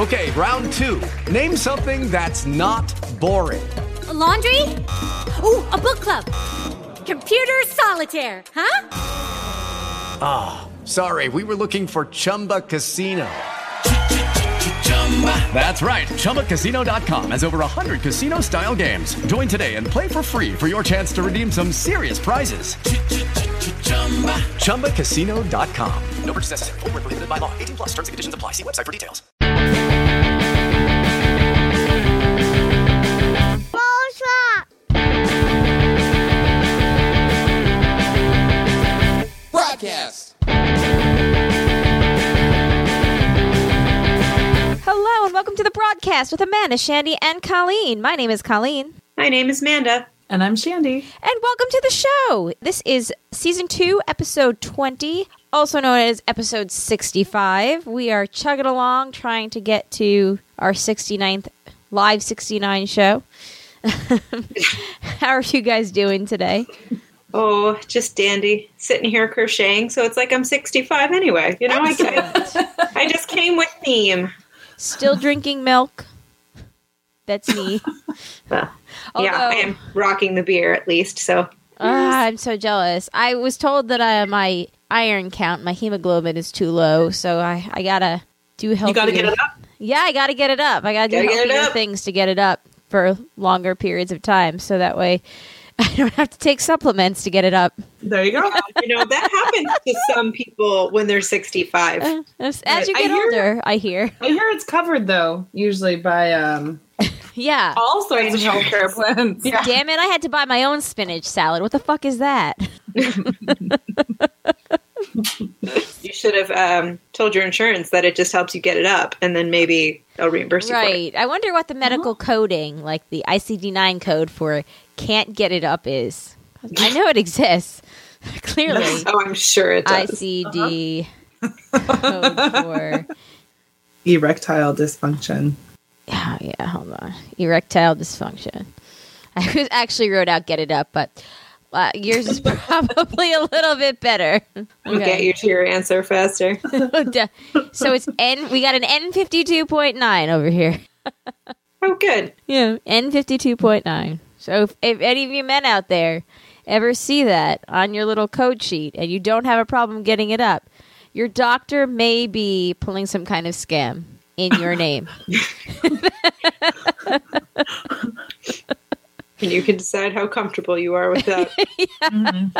Okay, round 2. Name something that's not boring. A laundry? Ooh, a book club. Computer solitaire, huh? Ah, sorry, we were looking for Chumba Casino. That's right, ChumbaCasino.com has over 100 casino-style games. Join today and play for free for your chance to redeem some serious prizes. ChumbaCasino.com. No purchase necessary. Void where prohibited by law. 18 plus terms and conditions apply. See website for details. Broadcast. Hello and welcome to the broadcast with Amanda, Shandy, and Colleen. My name is Colleen. My name is Amanda. And I'm Shandy. And welcome to the show. This is Season 2, Episode 20, also known as Episode 65. We are chugging along, trying to get to our 69th Live 69 show. How are you guys doing today? Oh, just dandy. Sitting here crocheting, so it's like I'm 65 anyway. You know, I just came with theme. Still drinking milk. That's me. Well, yeah, I am rocking the beer at least, so. I'm so jealous. I was told that my iron count, my hemoglobin is too low, so I gotta do healthier. You gotta get it up? Yeah, I gotta get it up. I gotta do healthier things to get it up for longer periods of time, so that way I don't have to take supplements to get it up. There you go. You know, that happens to some people when they're 65. As you get older, I hear. I hear it's covered, though, usually by yeah, all sorts of healthcare plans. Yeah. Damn it, I had to buy my own spinach salad. What the fuck is that? You should have told your insurance that it just helps you get it up, and then maybe they'll reimburse you for it. Right. I wonder what the medical coding, like the ICD-9 code for can't get it up is. I know it exists. Clearly. Oh, I'm sure it does. ICD code for erectile dysfunction. Yeah, hold on. Erectile dysfunction. I actually wrote out get it up, but yours is probably a little bit better. I'll get you to your answer faster. So it's we got an N52.9 over here. Oh, good. Yeah, N52.9. So if any of you men out there ever see that on your little code sheet and you don't have a problem getting it up, your doctor may be pulling some kind of scam in your name. And you can decide how comfortable you are with that. Mm-hmm.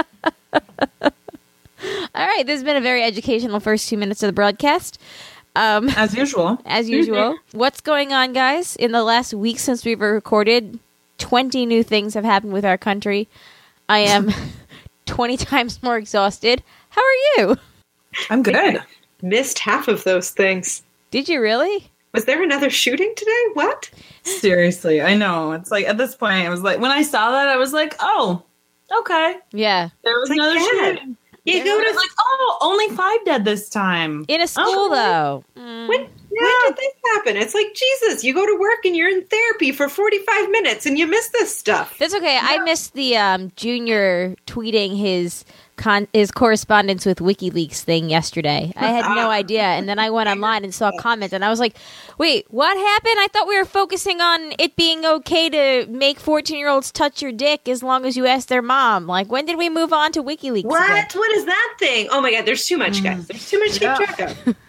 All right, this has been a very educational first 2 minutes of the broadcast. As usual. As usual. What's going on, guys? In the last week since we've recorded, 20 new things have happened with our country. I am 20 times more exhausted. How are you? I'm good. I missed half of those things. Did you really? Was there another shooting today? What? Seriously, I know. It's like, at this point, I was like, when I saw that, I was like, oh, okay. Yeah. There was another shooting. You go to like, oh, only 5 dead this time. In a school, though. When did this happen? It's like, Jesus, you go to work and you're in therapy for 45 minutes and you miss this stuff. That's okay. Yeah. I missed the Junior tweeting his correspondence with WikiLeaks thing yesterday. I had no idea. And then I went online and saw a comment and I was like, wait, what happened? I thought we were focusing on it being okay to make 14-year-olds touch your dick as long as you ask their mom. Like, when did we move on to WikiLeaks? What? Again? What is that thing? Oh my God, there's too much, guys. There's too much to keep track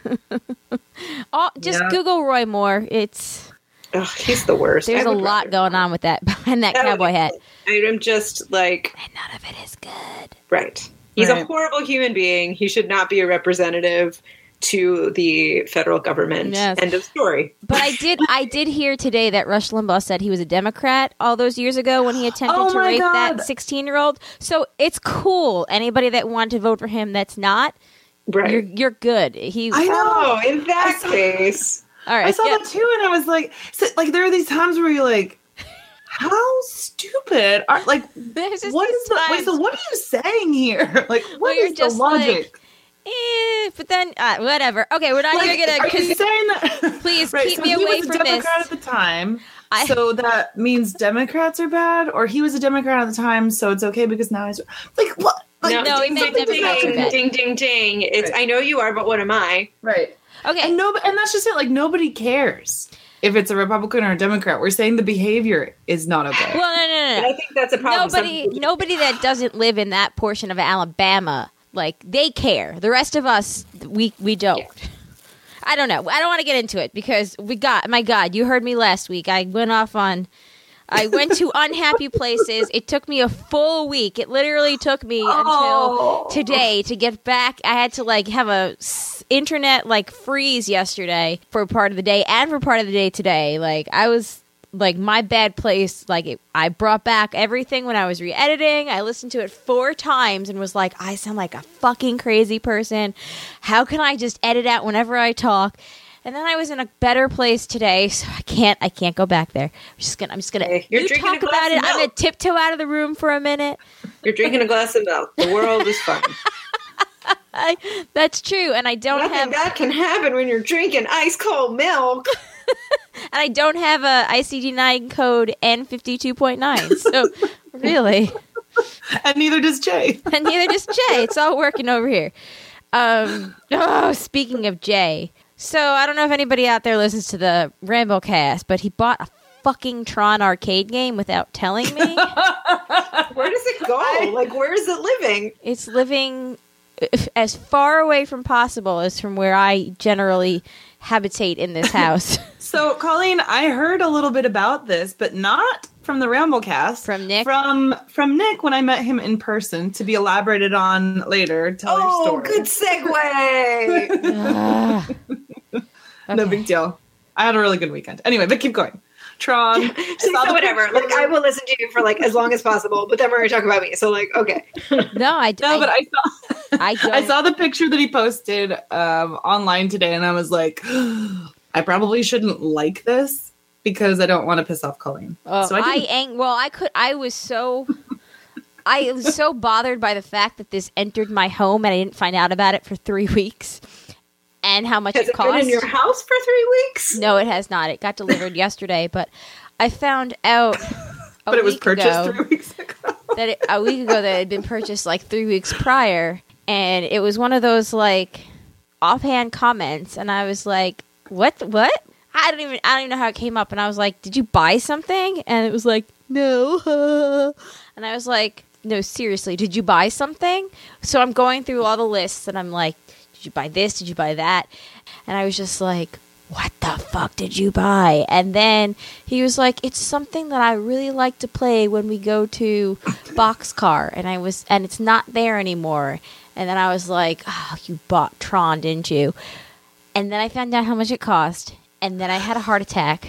of. Just Google Roy Moore. It's... Ugh, he's the worst. There's a lot going on with that behind that cowboy hat. I'm just like... And none of it is good. Right. He's a horrible human being. He should not be a representative to the federal government. Yes. End of story. But I did hear today that Rush Limbaugh said he was a Democrat all those years ago when he attempted to rape that 16-year-old. So it's cool. Anybody that wanted to vote for him that's not, right. You're good. I know. In that case. All right. I saw that too, and I was like, there are these times where you're like, how stupid are what are you saying here? Like, what is the logic? But then whatever. Okay, we're not even gonna. Are you saying that? Please right, keep so me away from this. He was a Democrat at the time, so that means Democrats are bad, or he was a Democrat at the time, so it's okay because now he's like what? Like, no, he meant Democrats are bad. Ding, ding, ding. It's right. I know you are, but what am I? Right. Okay. And that's just it. Like, nobody cares if it's a Republican or a Democrat. We're saying the behavior is not okay. Well, no. I think that's a problem. Nobody that doesn't live in that portion of Alabama, like, they care. The rest of us, we don't. Yeah. I don't know. I don't want to get into it because my God, you heard me last week. I went to unhappy places. It took me a full week. It literally took me until today to get back. I had to like have a internet like freeze yesterday for part of the day and for part of the day today. Like I was like my bad place. Like I brought back everything when I was re-editing. I listened to it 4 times and was like, I sound like a fucking crazy person. How can I just edit out whenever I talk? And then I was in a better place today, so I can't go back there. I'm just gonna. Hey, you talk about it. I'm gonna tiptoe out of the room for a minute. You're drinking a glass of milk. The world is fun. That's true, and I don't Nothing that can happen when you're drinking ice cold milk. And I don't have a ICD-9 code N52.9. So really, and neither does Jay. It's all working over here. Speaking of Jay. So, I don't know if anybody out there listens to the Ramblecast, but he bought a fucking Tron arcade game without telling me. Where does it go? Like, where is it living? It's living as far away from possible as from where I generally habitate in this house. So, Colleen, I heard a little bit about this, but not from the Ramblecast. From Nick? From Nick when I met him in person, to be elaborated on later. Tell your story. Good segue! Okay. No big deal. I had a really good weekend. Anyway, but keep going. Tron. Whatever. Like, I will listen to you for like as long as possible, but then we're going to talk about me. So like, okay. But I saw the picture that he posted online today, and I was like, I probably shouldn't like this because I don't want to piss off Colleen. So I was so bothered by the fact that this entered my home and I didn't find out about it for 3 weeks. And how much it cost. Has it been in your house for 3 weeks? No, it has not. It got delivered yesterday, but I found out but it was purchased 3 weeks ago. A week ago that it had been purchased like 3 weeks prior, and it was one of those like offhand comments, and I was like, What? I don't even know how it came up, and I was like, did you buy something? And it was like, no. And I was like, no, seriously, did you buy something? So I'm going through all the lists, and I'm like, did you buy this? Did you buy that? And I was just like, what the fuck did you buy? And then he was like, it's something that I really like to play when we go to Boxcar. And it's not there anymore. And then I was like, oh, you bought Tron, didn't you? And then I found out how much it cost. And then I had a heart attack.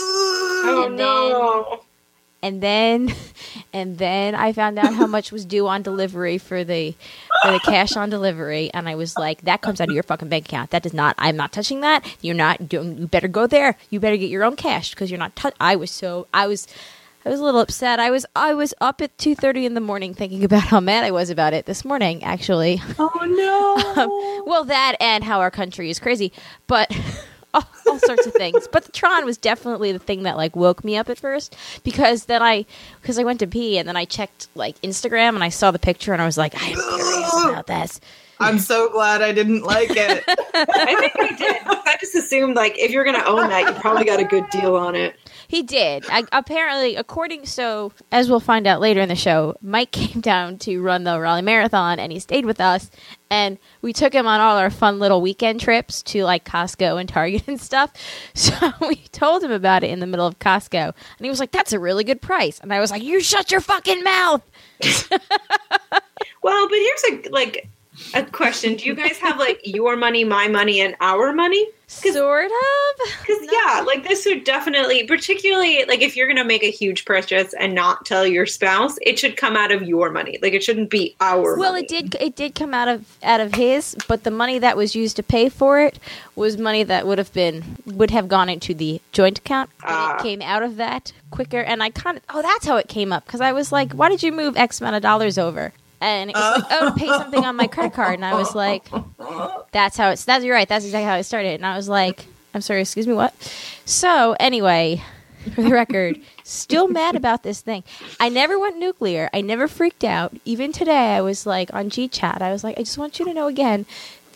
And then I found out how much was due on delivery for the cash on delivery, and I was like, that comes out of your fucking bank account. That does not. I'm not touching that. You better go there. You better get your own cash because you're not. I was a little upset. I was up at 2:30 in the morning thinking about how mad I was about it this morning. Actually. Oh no. Well, that and how our country is crazy, but. All sorts of things, but the Tron was definitely the thing that like woke me up at first because I went to pee and then I checked like Instagram and I saw the picture and I was like, I am curious about this. I'm so glad I didn't like it. I think I did. I just assumed like if you're gonna own that, you probably got a good deal on it. He did. Apparently, so as we'll find out later in the show, Mike came down to run the Raleigh Marathon and he stayed with us. And we took him on all our fun little weekend trips to like Costco and Target and stuff. So we told him about it in the middle of Costco. And he was like, that's a really good price. And I was like, you shut your fucking mouth. Well, but here's a question. Do you guys have like your money, my money, and our money? Sort of. Because, yeah, like this would definitely, particularly like if you're going to make a huge purchase and not tell your spouse, it should come out of your money. Like it shouldn't be our money. Well, it did come out of his, but the money that was used to pay for it was money that would have gone into the joint account. And it came out of that quicker. And I that's how it came up. Because I was like, why did you move X amount of dollars over? And it was like, to pay something on my credit card. And I was like, you're right. That's exactly how it started. And I was like, I'm sorry, excuse me, what? So anyway, for the record, still mad about this thing. I never went nuclear. I never freaked out. Even today, I was like on GChat. I was like, I just want you to know again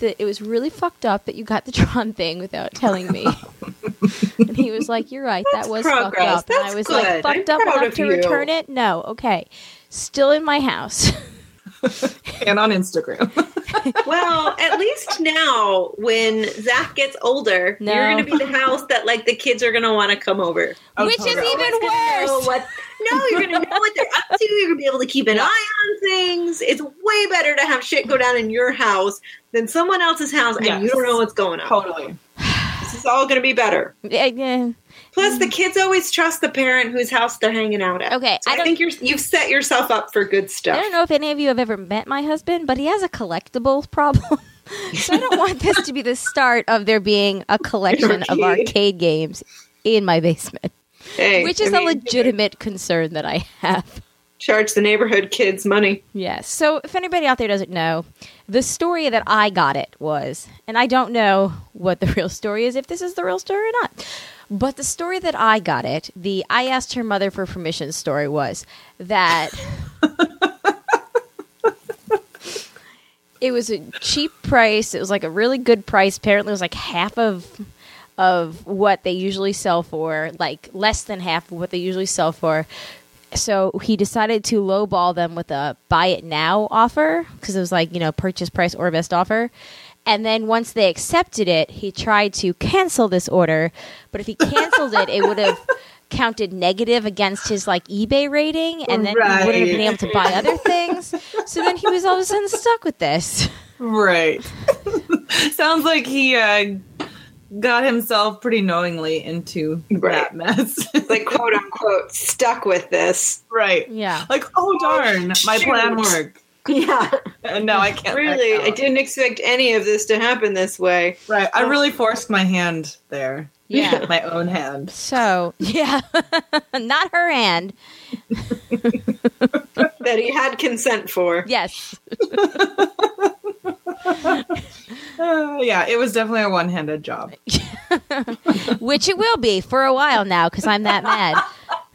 that it was really fucked up that you got the Tron thing without telling me. And he was like, you're right, that was fucked up. And I was like, fucked up enough to return it? No, okay. Still in my house. And on Instagram. Well, at least now, when Zach gets older, you're going to be the house that like the kids are going to want to come over. Which is even worse. You're going to know what they're up to. You're going to be able to keep an eye on things. It's way better to have shit go down in your house than someone else's house, and you don't know what's going on. Totally. This is all going to be better. Yeah. Plus, the kids always trust the parent whose house they're hanging out at. Okay, so I think you've set yourself up for good stuff. I don't know if any of you have ever met my husband, but he has a collectibles problem. So I don't want this to be the start of there being a collection of arcade games in my basement. Which is a legitimate concern that I have. Charge the neighborhood kids money. Yes. So if anybody out there doesn't know, the story that I got it was, and I don't know what the real story is, if this is the real story or not, but the story that I got it, the I asked her mother for permission story was that it was a cheap price. It was like a really good price. Apparently it was like half of what they usually sell for, like less than half of what they usually sell for. So he decided to lowball them with a buy it now offer because it was like, purchase price or best offer. And then once they accepted it, he tried to cancel this order. But if he canceled it, it would have counted negative against his like eBay rating, and then he wouldn't have been able to buy other things. So then he was all of a sudden stuck with this. Right. Sounds like he got himself pretty knowingly into that mess. Like, quote unquote, stuck with this. Right. Yeah. Like, oh darn, my plan worked. Yeah. And now I can't. Really, I didn't expect any of this to happen this way. Right. I really forced my hand there. Yeah. My own hand. So, yeah. Not her hand. That he had consent for. Yes. Yeah, it was definitely a one-handed job. Which it will be for a while now, because I'm that mad.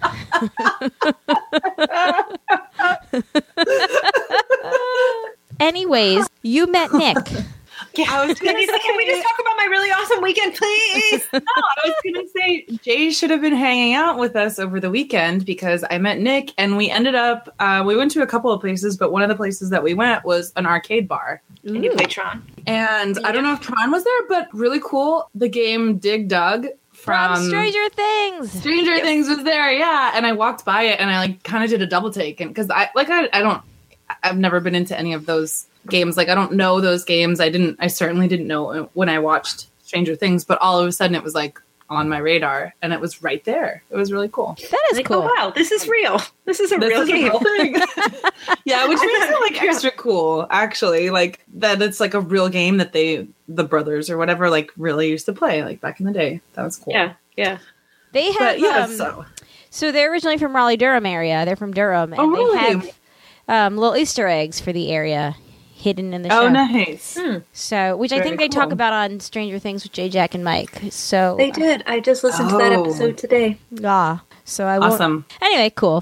Anyways, you met Nick. Yeah. Can we just talk about my really awesome weekend, please? No, I was going to say Jay should have been hanging out with us over the weekend because I met Nick and we ended up, we went to a couple of places, but one of the places that we went was an arcade bar. And you played Tron. And I don't know if Tron was there, but really cool. The game Dig Dug from Stranger Things. Stranger Things was there, yeah. And I walked by it and I like kind of did a double take. And because I've never been into any of those games. Like, I don't know those games. I certainly didn't know when I watched Stranger Things, but all of a sudden it was like on my radar and it was right there. It was really cool. That is cool. Oh, wow, this is real. This is a real game. Thing. Yeah, which makes it like extra cool, actually. Like that it's like a real game that the brothers or whatever like really used to play like back in the day. That was cool. Yeah. They have so they're originally from Raleigh-Durham area. They're from Durham, and they have little Easter eggs for the area hidden in the show. Oh, nice. So, which I think they talk about on Stranger Things with Jay, Jack, and Mike. So they did. I just listened to that episode today. Ah, so I won't. Awesome. Anyway, cool.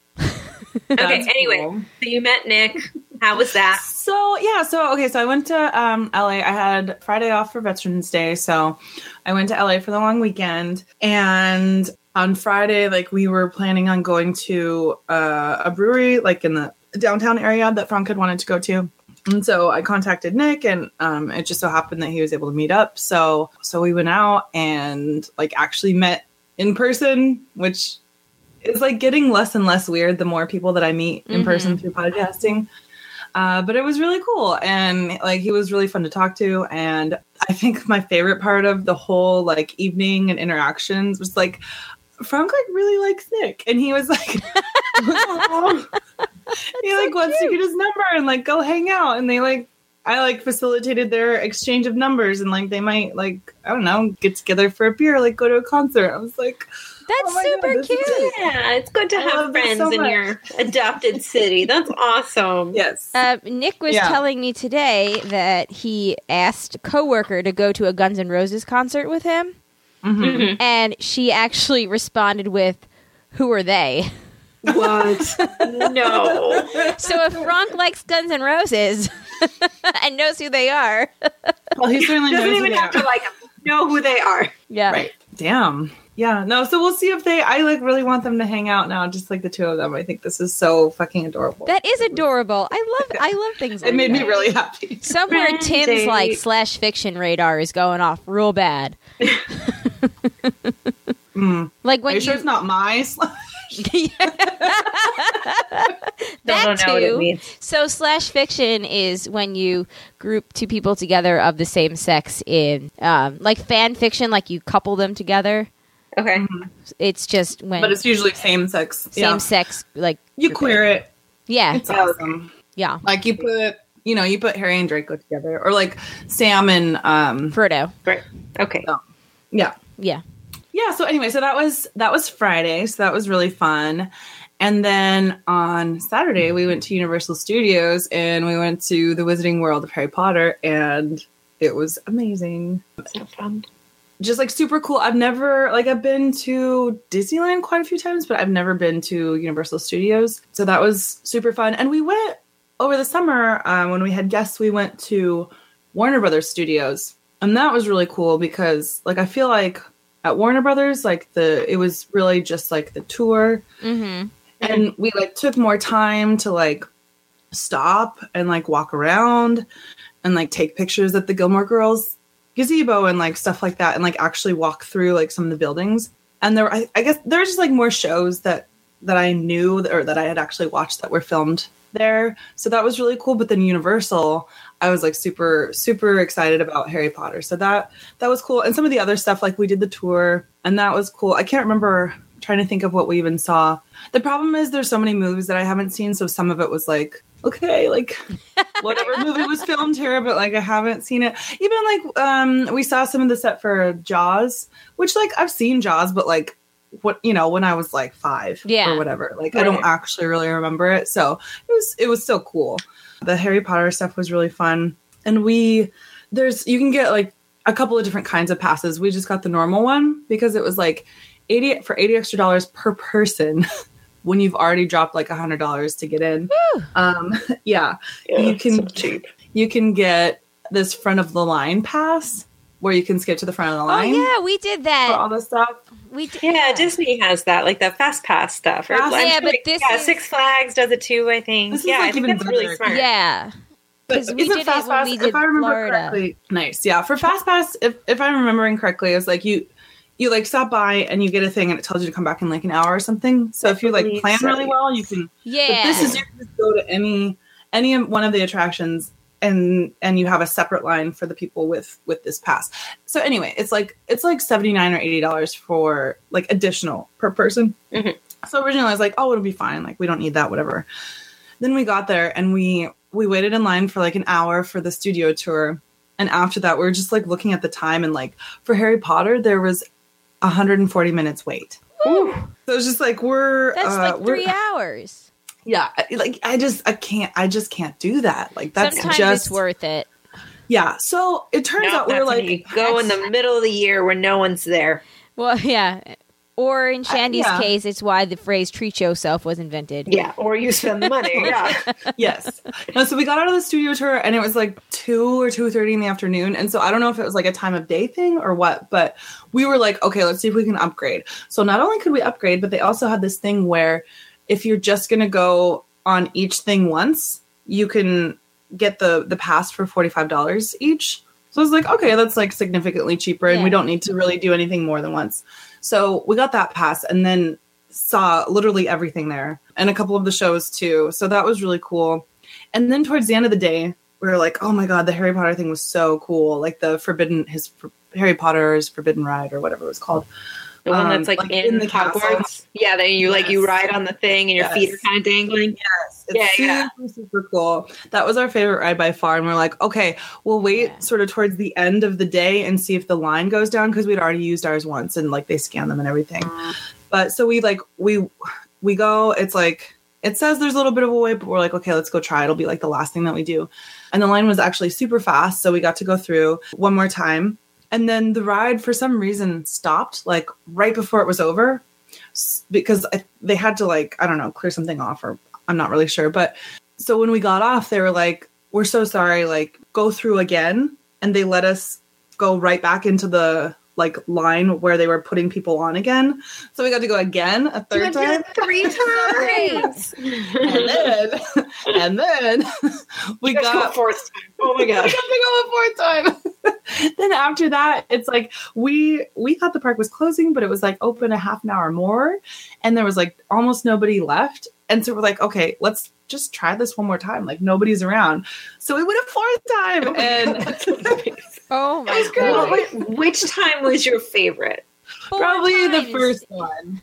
Okay. Anyway, so you met Nick. How was that? So I went to LA. I had Friday off for Veterans Day, so I went to LA for the long weekend. And on Friday, like we were planning on going to a brewery, like in the downtown area that Frank had wanted to go to. And so I contacted Nick, and it just so happened that he was able to meet up. So we went out and like actually met in person, which is like getting less and less weird the more people that I meet in person through podcasting. But it was really cool, and like he was really fun to talk to. And I think my favorite part of the whole like evening and interactions was like Frank like really likes Nick, and he was like. He like wants to get his number and like go hang out, and I like facilitated their exchange of numbers, and like they might like I don't know get together for a beer, like go to a concert. I was like, that's super cute. Yeah, it's good to have friends in your adopted city. That's awesome. Yes. Nick was telling me today that he asked a coworker to go to a Guns N' Roses concert with him, and she actually responded with, "Who are they?" What? No. So if Frank likes Guns N' Roses and knows who they are, Well, he certainly Doesn't knows even who they have to are. like them. Know who they are. Yeah. Right. Damn. Yeah. No. So we'll see if I like really want them to hang out now, just like the two of them. I think this is so fucking adorable. That is adorable. I love things like It made that. me really happy. Somewhere Friend Tim's date. like /fiction radar is going off real bad. Like Are when you sure it's not my? that know what it too. means. So /fiction is when you group two people together of the same sex in like fan fiction, like you couple them together. Okay. It's just when But it's usually same sex. same sex, like You queer it. yeah, It's awesome. yeah. Like you put Harry and Draco together, or like Sam and Frodo. Right. Okay. yeah. Yeah. Yeah, so anyway, so that was Friday, so that was really fun. And then on Saturday we went to Universal Studios and we went to the Wizarding World of Harry Potter, and it was amazing. So fun. Just like super cool. I've been to Disneyland quite a few times, but I've never been to Universal Studios. So that was super fun. And we went over the summer when we had guests, we went to Warner Brothers Studios. And that was really cool because like I feel like at Warner Brothers, like it was really just like the tour. Mm-hmm. And we like took more time to like stop and like walk around and like take pictures at the Gilmore Girls gazebo and like stuff like that, and like actually walk through like some of the buildings. And I guess there were just like more shows that I knew or that I had actually watched that were filmed there. So that was really cool. But then Universal, I was like super, super excited about Harry Potter. So that was cool. And some of the other stuff, like we did the tour and that was cool. I can't remember, I'm trying to think of what we even saw. The problem is there's so many movies that I haven't seen. So some of it was like, okay, like whatever movie was filmed here, but like I haven't seen it. Even like we saw some of the set for Jaws, which like I've seen Jaws, but like what, when I was like 5 or whatever, like I don't actually really remember it. So it was still cool. The Harry Potter stuff was really fun. And you can get like a couple of different kinds of passes. We just got the normal one because it was like $80 extra per person when you've already dropped like $100 to get in. Yeah, you can so cheap. You can get this front of the line pass where you can skip to the front of the line. Oh yeah, we did For that. all this stuff. We did. Yeah, Disney has that, like the Fast Pass stuff. Or, Yeah, but this is- Six Flags does it too, I think. This is, Yeah, like, I think even that's really better. smart. Yeah. But 'Cause we isn't did it when FastPass, we did if I remember Florida. correctly, nice. Yeah, for FastPass, if I'm remembering correctly, it's like you like stop by and you get a thing and it tells you to come back in like an hour or something. So if you like believe plan so, really well, you can. Yeah. But this is you can just go to any one of the attractions and you have a separate line for the people with this pass. So anyway, it's like $79 or $80 for like additional per person. Mhm. So originally I was like, oh, it'll be fine. Like we don't need that, whatever. Then we got there and we waited in line for like an hour for the studio tour. And after that, we were just like looking at the time and like for Harry Potter, there was 140 minutes wait. Ooh. So it's just like That's like 3 hours. Yeah, like I just can't do that. Like that's Sometimes just it's worth it. yeah. So it turns No, out we were that's when like you go in the middle of the year when no one's there. Well, yeah. Or in Shandy's yeah. case, it's why the phrase "treat yourself" was invented. Yeah, or you spend the money. Yeah. yes. No, so we got out of the studio tour and it was like 2 or 2:30 in the afternoon. And so I don't know if it was like a time of day thing or what, but we were like, okay, let's see if we can upgrade. So not only could we upgrade, but they also had this thing where if you're just going to go on each thing once, you can get the pass for $45 each. So I was like, okay, that's like significantly cheaper and we don't need to really do anything more than once. So we got that pass and then saw literally everything there and a couple of the shows too. So that was really cool. And then towards the end of the day, we were like, oh my God, the Harry Potter thing was so cool. Like Harry Potter's Forbidden Ride or whatever it was called. The one that's like in the castle. Hogwarts. Yeah, then you like you Yes. ride on the thing and your feet are kind of dangling. Yes, it's Yeah, super cool. That was our favorite ride by far. And we're like, okay, we'll wait sort of towards the end of the day and see if the line goes down because we'd already used ours once and like they scan them and everything. But so we go, it's like, it says there's a little bit of a wait, but we're like, okay, let's go try. It'll be like the last thing that we do. And the line was actually super fast. So we got to go through one more time. And then the ride, for some reason, stopped like right before it was over because they had to like, I don't know, clear something off or I'm not really sure. But so when we got off, they were like, we're so sorry, like go through again and they let us go right back into the like line where they were putting people on again. So we got to go again a third time. 3 times. and then we got a fourth time. Oh my god. We got to go a fourth time. Then after that, it's like we thought the park was closing, but it was like open a half an hour more, and there was like almost nobody left. And so we're like, okay, let's just try this one more time. Like nobody's around. So we went a fourth time, and Oh my god! Well, which time was your favorite? Probably the first one.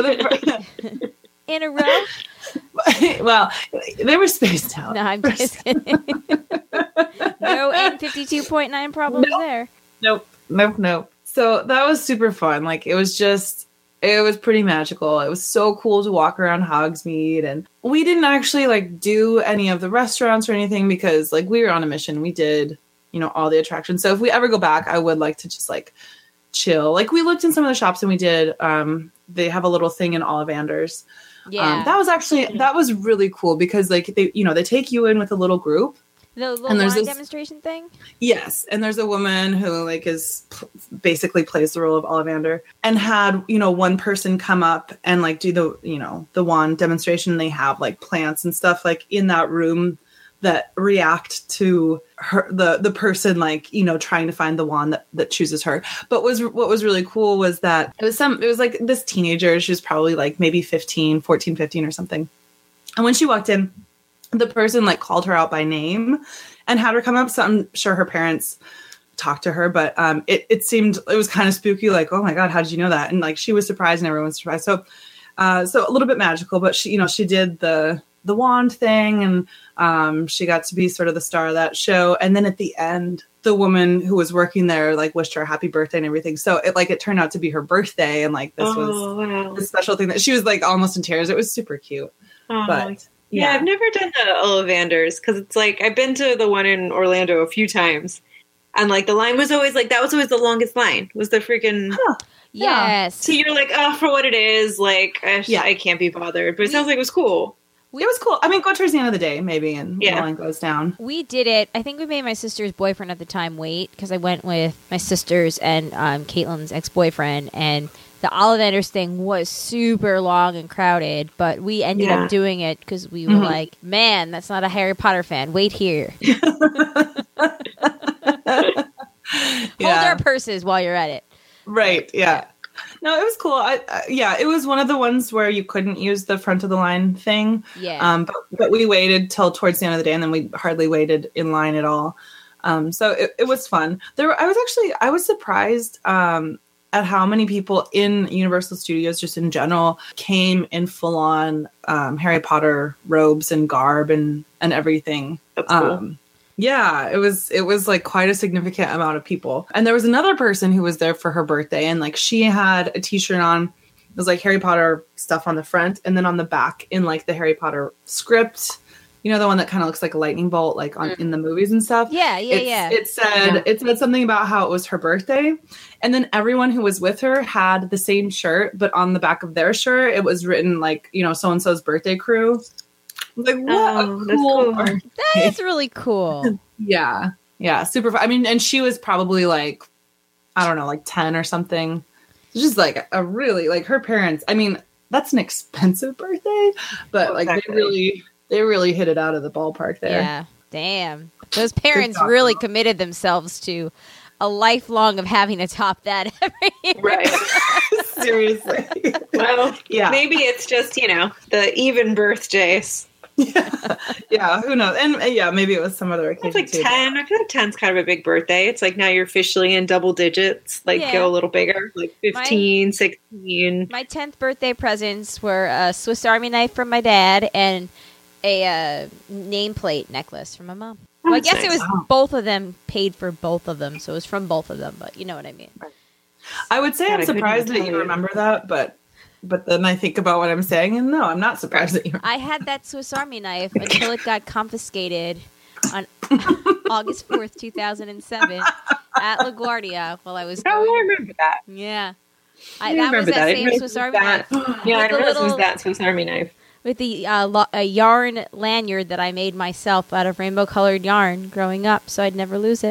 In a row? Well, they were spaced out. No, I'm just kidding. No N52.9 problems there. Nope. So that was super fun. Like it was pretty magical. It was so cool to walk around Hogsmeade, and we didn't actually like do any of the restaurants or anything because like we were on a mission. We did, all the attractions. So if we ever go back, I would like to just like chill. Like we looked in some of the shops and we did, they have a little thing in Ollivanders. Yeah. That was really cool because like they take you in with a little group. The little and there's wine this demonstration thing? Yes. And there's a woman who like basically plays the role of Ollivander and had, one person come up and like do the wand demonstration. They have like plants and stuff like in that room that react to her, the person like, trying to find the wand that chooses her. But what was really cool was that it was like this teenager. She was probably like maybe 14, 15 or something. And when she walked in, the person like called her out by name and had her come up. So I'm sure her parents talked to her, but it was kind of spooky. Like, oh my God, how did you know that? And like, she was surprised and everyone was surprised. So a little bit magical, but she did the wand thing and she got to be sort of the star of that show. And then at the end, the woman who was working there like wished her a happy birthday and everything. So it turned out to be her birthday. And like, this was the special thing that she was like almost in tears. It was super cute. Oh. But yeah, I've never done the Ollivanders because it's like I've been to the one in Orlando a few times. And like the line was always like, that was always the longest line was the freaking... Yes. So you're like, oh, for what it is, like, I can't be bothered. But it sounds like it was cool. It was cool. I mean, go towards the end of the day, maybe, and the line goes down. We did it. I think we made my sister's boyfriend at the time wait because I went with my sisters and Caitlin's ex-boyfriend, and the Ollivanders thing was super long and crowded, but we ended up doing it because we were like, man, that's not a Harry Potter fan. Wait here. Hold our purses while you're at it. Right, yeah. No, it was cool. It was one of the ones where you couldn't use the front of the line thing. Yeah. But we waited till towards the end of the day, and then we hardly waited in line at all. So it was fun. I was surprised at how many people in Universal Studios, just in general, came in full on Harry Potter robes and garb and everything. That's cool. Yeah, it was like quite a significant amount of people. And there was another person who was there for her birthday, and like she had a t-shirt on. It was like Harry Potter stuff on the front, and then on the back in like the Harry Potter script, the one that kind of looks like a lightning bolt, like in the movies and stuff. Yeah. It said something about how it was her birthday, and then everyone who was with her had the same shirt, but on the back of their shirt it was written like so and so's birthday crew. Like, what a cool birthday. That is really cool. Yeah, super fun. I mean, and she was probably like, I don't know, like 10 or something. It's just like a really, like her parents, I mean, that's an expensive birthday, but like they really hit it out of the ballpark there. Yeah, damn. Those parents really committed themselves to a lifelong of having to top that every year. Right. Seriously. Well, maybe it's just, the even birthdays. Yeah, who knows? And maybe it was some other occasion. It's like 10. I feel like 10's kind of a big birthday. It's like now you're officially in double digits. Like go a little bigger, like 15, 16. My 10th birthday presents were a Swiss Army knife from my dad and a nameplate necklace from my mom. Well, I guess it was both of them paid for both of them, so it was from both of them. But you know what I mean. I would say I'm surprised that you remember that, but then I think about what I'm saying, and no, I'm not surprised that you. I had that Swiss Army knife until it got confiscated on August 4th, 2007, at LaGuardia while I was going. Oh, I remember that. Yeah. That was that same Swiss Army knife. Yeah, I remember it was that Swiss Army knife. With the a yarn lanyard that I made myself out of rainbow-colored yarn growing up, so I'd never lose it.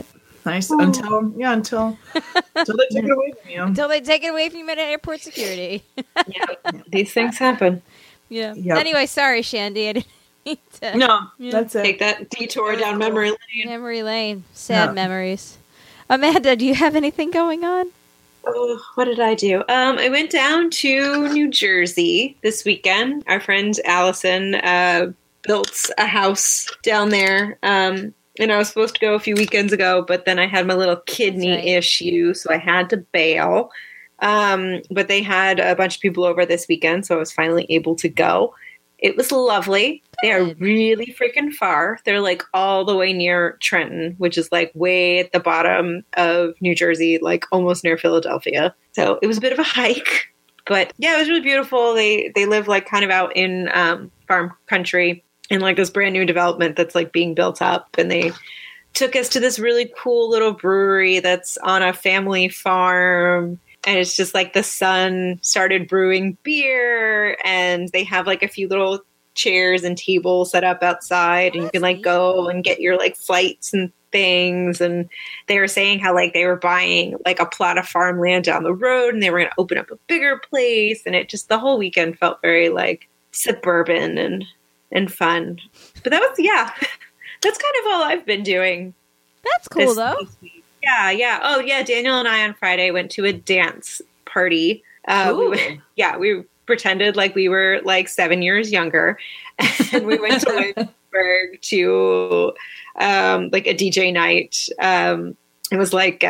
nice until they take it away from you. Until they take it away from you at airport security. These things happen. Yeah. Yep. Anyway, sorry, Shandy. I didn't mean to. No, that's it. Take that detour down memory lane. Memory lane. Sad No. memories. Amanda, do you have anything going on? Oh, what did I do? I went down to New Jersey this weekend. Our friend Allison built a house down there. And I was supposed to go a few weekends ago, but then I had my little kidney issue, so I had to bail. But they had a bunch of people over this weekend, so I was finally able to go. It was lovely. They are really freaking far. They're like all the way near Trenton, which is like way at the bottom of New Jersey, like almost near Philadelphia. So it was a bit of a hike, but yeah, it was really beautiful. They live like kind of out in farm country in like this brand new development that's like being built up. And they took us to this really cool little brewery that's on a family farm. And it's just like the son started brewing beer, and they have like a few little chairs and tables set up outside, and you can like go and get your like flights and things. And they were saying how like they were buying like a plot of farmland down the road, and they were going to open up a bigger place. And it just, the whole weekend felt very like suburban and fun. But that was, that's kind of all I've been doing. That's cool, though. This week. Yeah. Oh, yeah. Daniel and I on Friday went to a dance party. We pretended like we were like 7 years younger, and we went to Williamsburg to like a DJ night. It was like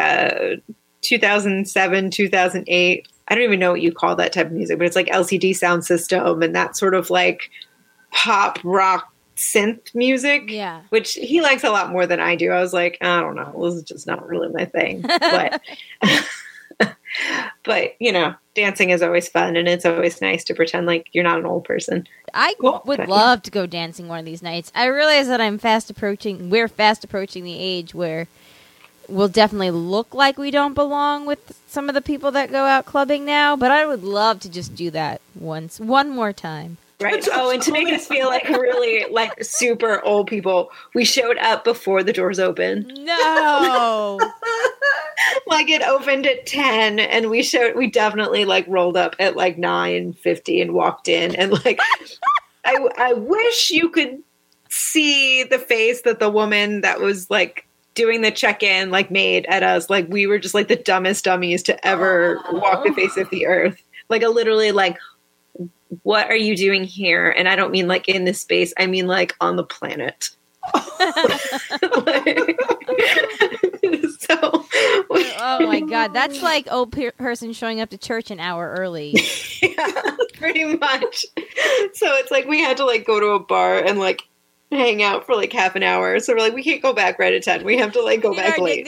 2007, 2008. I don't even know what you call that type of music, but it's like LCD Sound System and that sort of like pop rock synth music, which he likes a lot more than I do. I was like, I don't know, this is just not really my thing. But you know, dancing is always fun, and it's always nice to pretend like you're not an old person. I would love to go dancing one of these nights. I realize that we're fast approaching the age where we'll definitely look like we don't belong with some of the people that go out clubbing now, but I would love to just do that one more time. Right. Oh, and to make us feel like really like super old people, we showed up before the doors opened. No. Like it opened at 10, and we definitely like rolled up at like 9:50 and walked in, and like I wish you could see the face that the woman that was like doing the check-in like made at us. Like we were just like the dumbest dummies to ever walk the face of the earth. Like a literally like, what are you doing here? And I don't mean like in this space. I mean like on the planet. Oh my God. That's like old person showing up to church an hour early. Yeah, pretty much. So it's like we had to like go to a bar and like hang out for like half an hour. So we're like, we can't go back right at 10. We have to like go back late.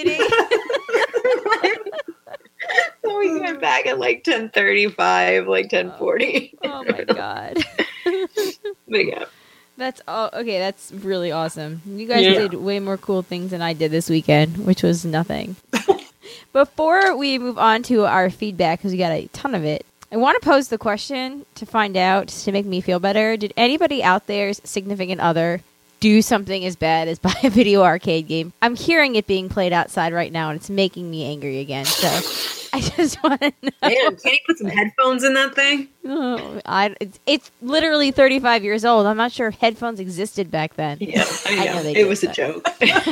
So we went back at like 10:35, like 10:40. Oh my God. But yeah. That's okay. That's really awesome. You guys did way more cool things than I did this weekend, which was nothing. Before we move on to our feedback, because we got a ton of it, I want to pose the question to find out, to make me feel better. Did anybody out there's significant other do something as bad as buy a video arcade game? I'm hearing it being played outside right now, and it's making me angry again. So I just want to know. Man, can you put some headphones in that thing? Oh, it's literally 35 years old. I'm not sure if headphones existed back then. Yeah, I know they it did, was a joke.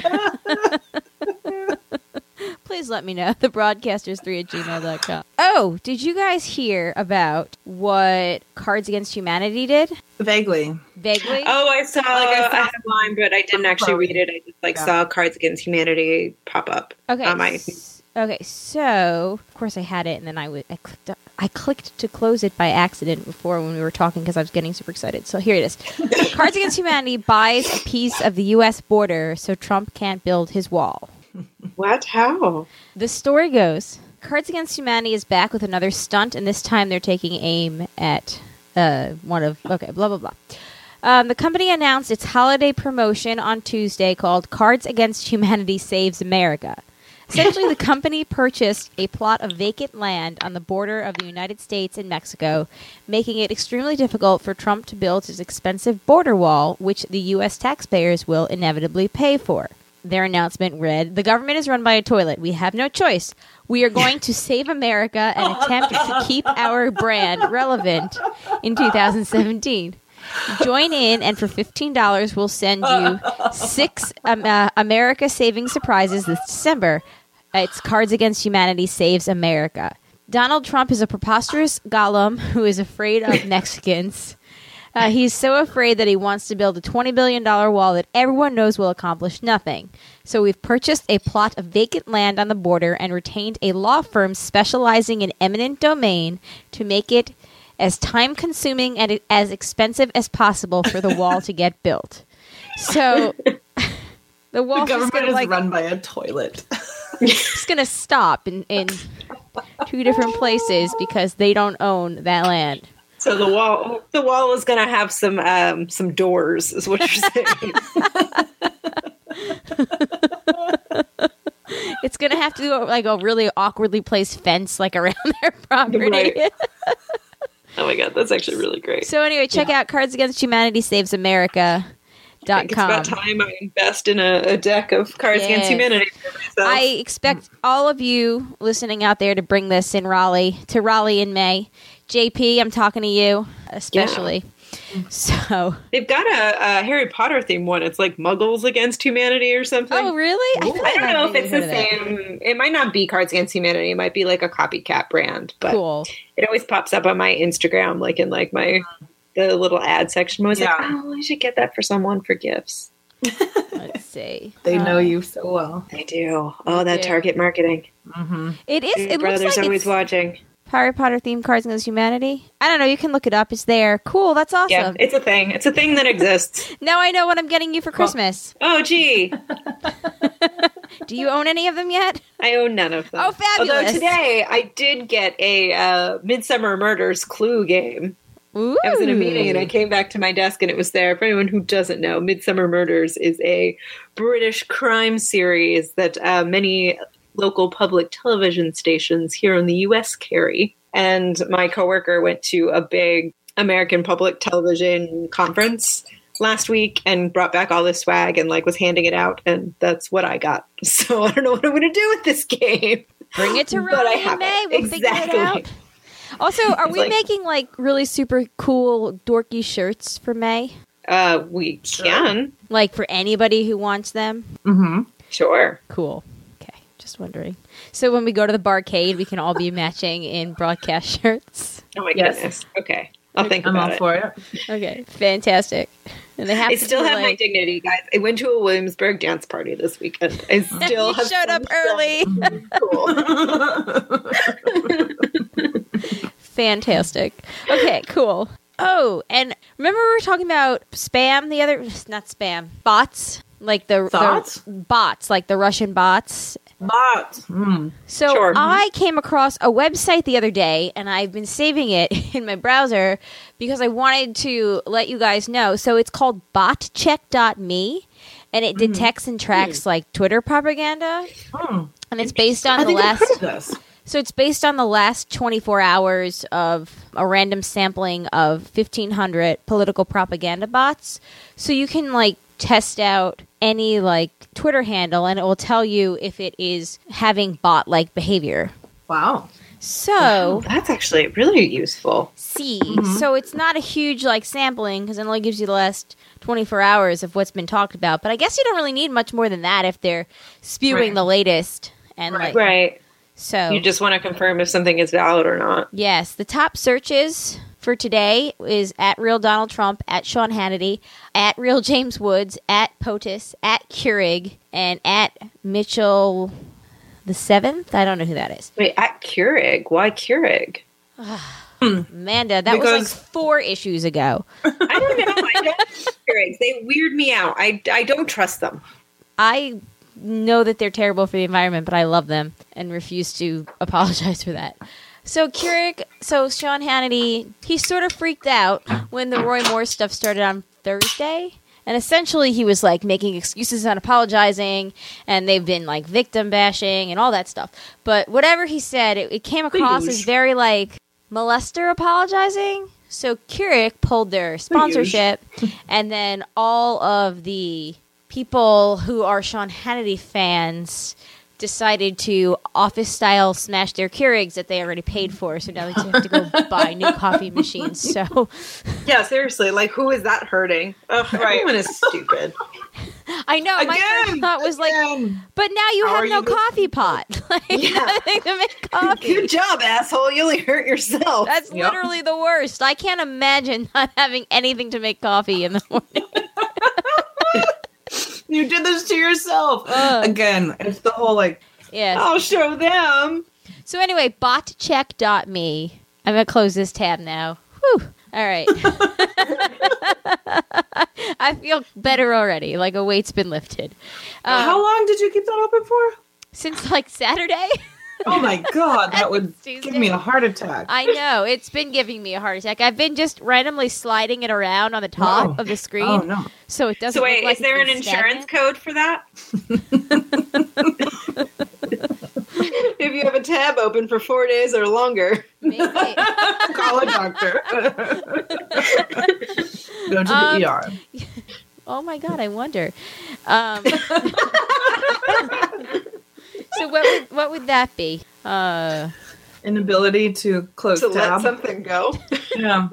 Please let me know. Thebroadcasters3@gmail.com. Oh, did you guys hear about what Cards Against Humanity did? Vaguely. Oh, I saw a headline, but I didn't actually read it. I just saw Cards Against Humanity pop up. Okay. Okay, so of course I had it, and then I clicked to close it by accident before when we were talking because I was getting super excited. So here it is. Cards Against Humanity buys a piece of the U.S. border so Trump can't build his wall. What? How? The story goes, Cards Against Humanity is back with another stunt, and this time they're taking aim at blah, blah, blah. The company announced its holiday promotion on Tuesday called Cards Against Humanity Saves America. Essentially, the company purchased a plot of vacant land on the border of the United States and Mexico, making it extremely difficult for Trump to build his expensive border wall, which the U.S. taxpayers will inevitably pay for. their announcement read, "The government is run by a toilet. We have no choice. We are going to save America and attempt to keep our brand relevant in 2017. Join in, and for $15, we'll send you 6 America Saving Surprises this December. It's Cards Against Humanity Saves America. Donald Trump is a preposterous golem who is afraid of Mexicans. He's so afraid that he wants to build a $20 billion wall that everyone knows will accomplish nothing. So we've purchased a plot of vacant land on the border and retained a law firm specializing in eminent domain to make it as time-consuming and as expensive as possible for the wall to get built." So the wall government is run by a toilet. It's going to stop in 2 different places because they don't own that land. So the wall is going to have some doors, is what you're saying. It's going to have to do like a really awkwardly placed fence like around their property. Right. Oh my god, that's actually really great. So anyway, check out Cards Against Humanity Saves America. It's about time I invest in a deck of Cards Against Humanity for myself. I expect all of you listening out there to bring this to Raleigh in May. JP, I'm talking to you especially. Yeah. So they've got a Harry Potter themed one. It's like Muggles Against Humanity or something. Oh, really? I don't know if it's the same. It might not be Cards Against Humanity. It might be like a copycat brand. But cool. It always pops up on my Instagram, like in like the little ad section. I was like, oh, I should get that for someone for gifts. Let's see. They know you so well. They do. Oh, that Target marketing. Mm-hmm. It is. Your it brother's looks like always watching. Harry Potter themed Cards Against Humanity. I don't know. You can look it up. It's there. Cool. That's awesome. Yeah, it's a thing. It's a thing that exists. Now I know what I'm getting you for Christmas. Oh, gee. Do you own any of them yet? I own none of them. Oh, fabulous. Although today I did get a Midsummer Murders Clue game. Ooh. I was in a meeting and I came back to my desk and it was there. For anyone who doesn't know, Midsummer Murders is a British crime series that many local public television stations here in the U.S. carry. And my coworker went to a big American public television conference last week and brought back all this swag and like was handing it out, and that's what I got. So I don't know what I'm going to do with this game. Bring it to Raleigh in May. We'll figure it out. Also, are we making like really super cool dorky shirts for May? We can. Like for anybody who wants them? Mm-hmm. Sure. Cool. Okay, just wondering. So when we go to the barcade, we can all be matching in broadcast shirts. Oh my goodness. Okay. I'll think about it. I'm all for it. Okay, fantastic. And they have I to still do, have my dignity, guys. I went to a Williamsburg dance party this weekend. I still you showed up early. Cool. Fantastic. Okay, cool. Oh, and remember we were talking about spam not spam, bots? Like the bots, like the Russian bots. Bots. So Sure. I came across a website the other day, and I've been saving it in my browser because I wanted to let you guys know. So it's called botcheck.me, and it detects and tracks like Twitter propaganda. And it's based on the last. I've heard of this. So it's based on the last 24 hours of a random sampling of 1,500 political propaganda bots. So you can like test out any like Twitter handle and it will tell you if it is having bot-like behavior. Wow. So that's actually really useful. So it's not a huge like sampling because it only gives you the last 24 hours of what's been talked about. But I guess you don't really need much more than that if they're spewing the latest and Right. So you just want to confirm if something is valid or not. Yes, the top searches for today is at Real Donald Trump, at Sean Hannity, at Real James Woods, at POTUS, at Keurig, and at Mitchell the 7th. I don't know who that is. Wait, at Keurig? Why Keurig? Amanda, that was like 4 issues ago. I don't know. I don't like Keurigs. They weird me out. I don't trust them. I know that they're terrible for the environment, but I love them and refuse to apologize for that. So Keurig, Sean Hannity, he sort of freaked out when the Roy Moore stuff started on Thursday. And essentially he was like making excuses and apologizing, and they've been like victim bashing and all that stuff. But whatever he said, it came across as very like molester apologizing. So Keurig pulled their sponsorship, and then all of the people who are Sean Hannity fans decided to office-style smash their Keurigs that they already paid for, so now they have to go buy new coffee machines. So, Yeah, seriously, like, who is that hurting? Ugh, everyone is stupid. I know. My first thought was like, but now you have no coffee pot. Like, nothing to make coffee. Good job, asshole. You only hurt yourself. That's literally the worst. I can't imagine not having anything to make coffee in the morning. You did this to yourself. Again, it's the whole like, Yes. I'll show them. So anyway, botcheck.me. I'm going to close this tab now. Whew. All right. I feel better already, like a weight's been lifted. how long did you keep that open for? Since like Saturday? Oh my God, that would Tuesday. give me a heart attack. I know. It's been giving me a heart attack. I've been just randomly sliding it around on the top of the screen. Oh no. So it doesn't So wait, look like is there an it's been insurance stagnant. code for that? If you have a tab open for 4 days or longer. Maybe. Call a doctor. Go to the ER. Oh my God, I wonder. So what would that be? Inability to close To let tab. something go. Yeah.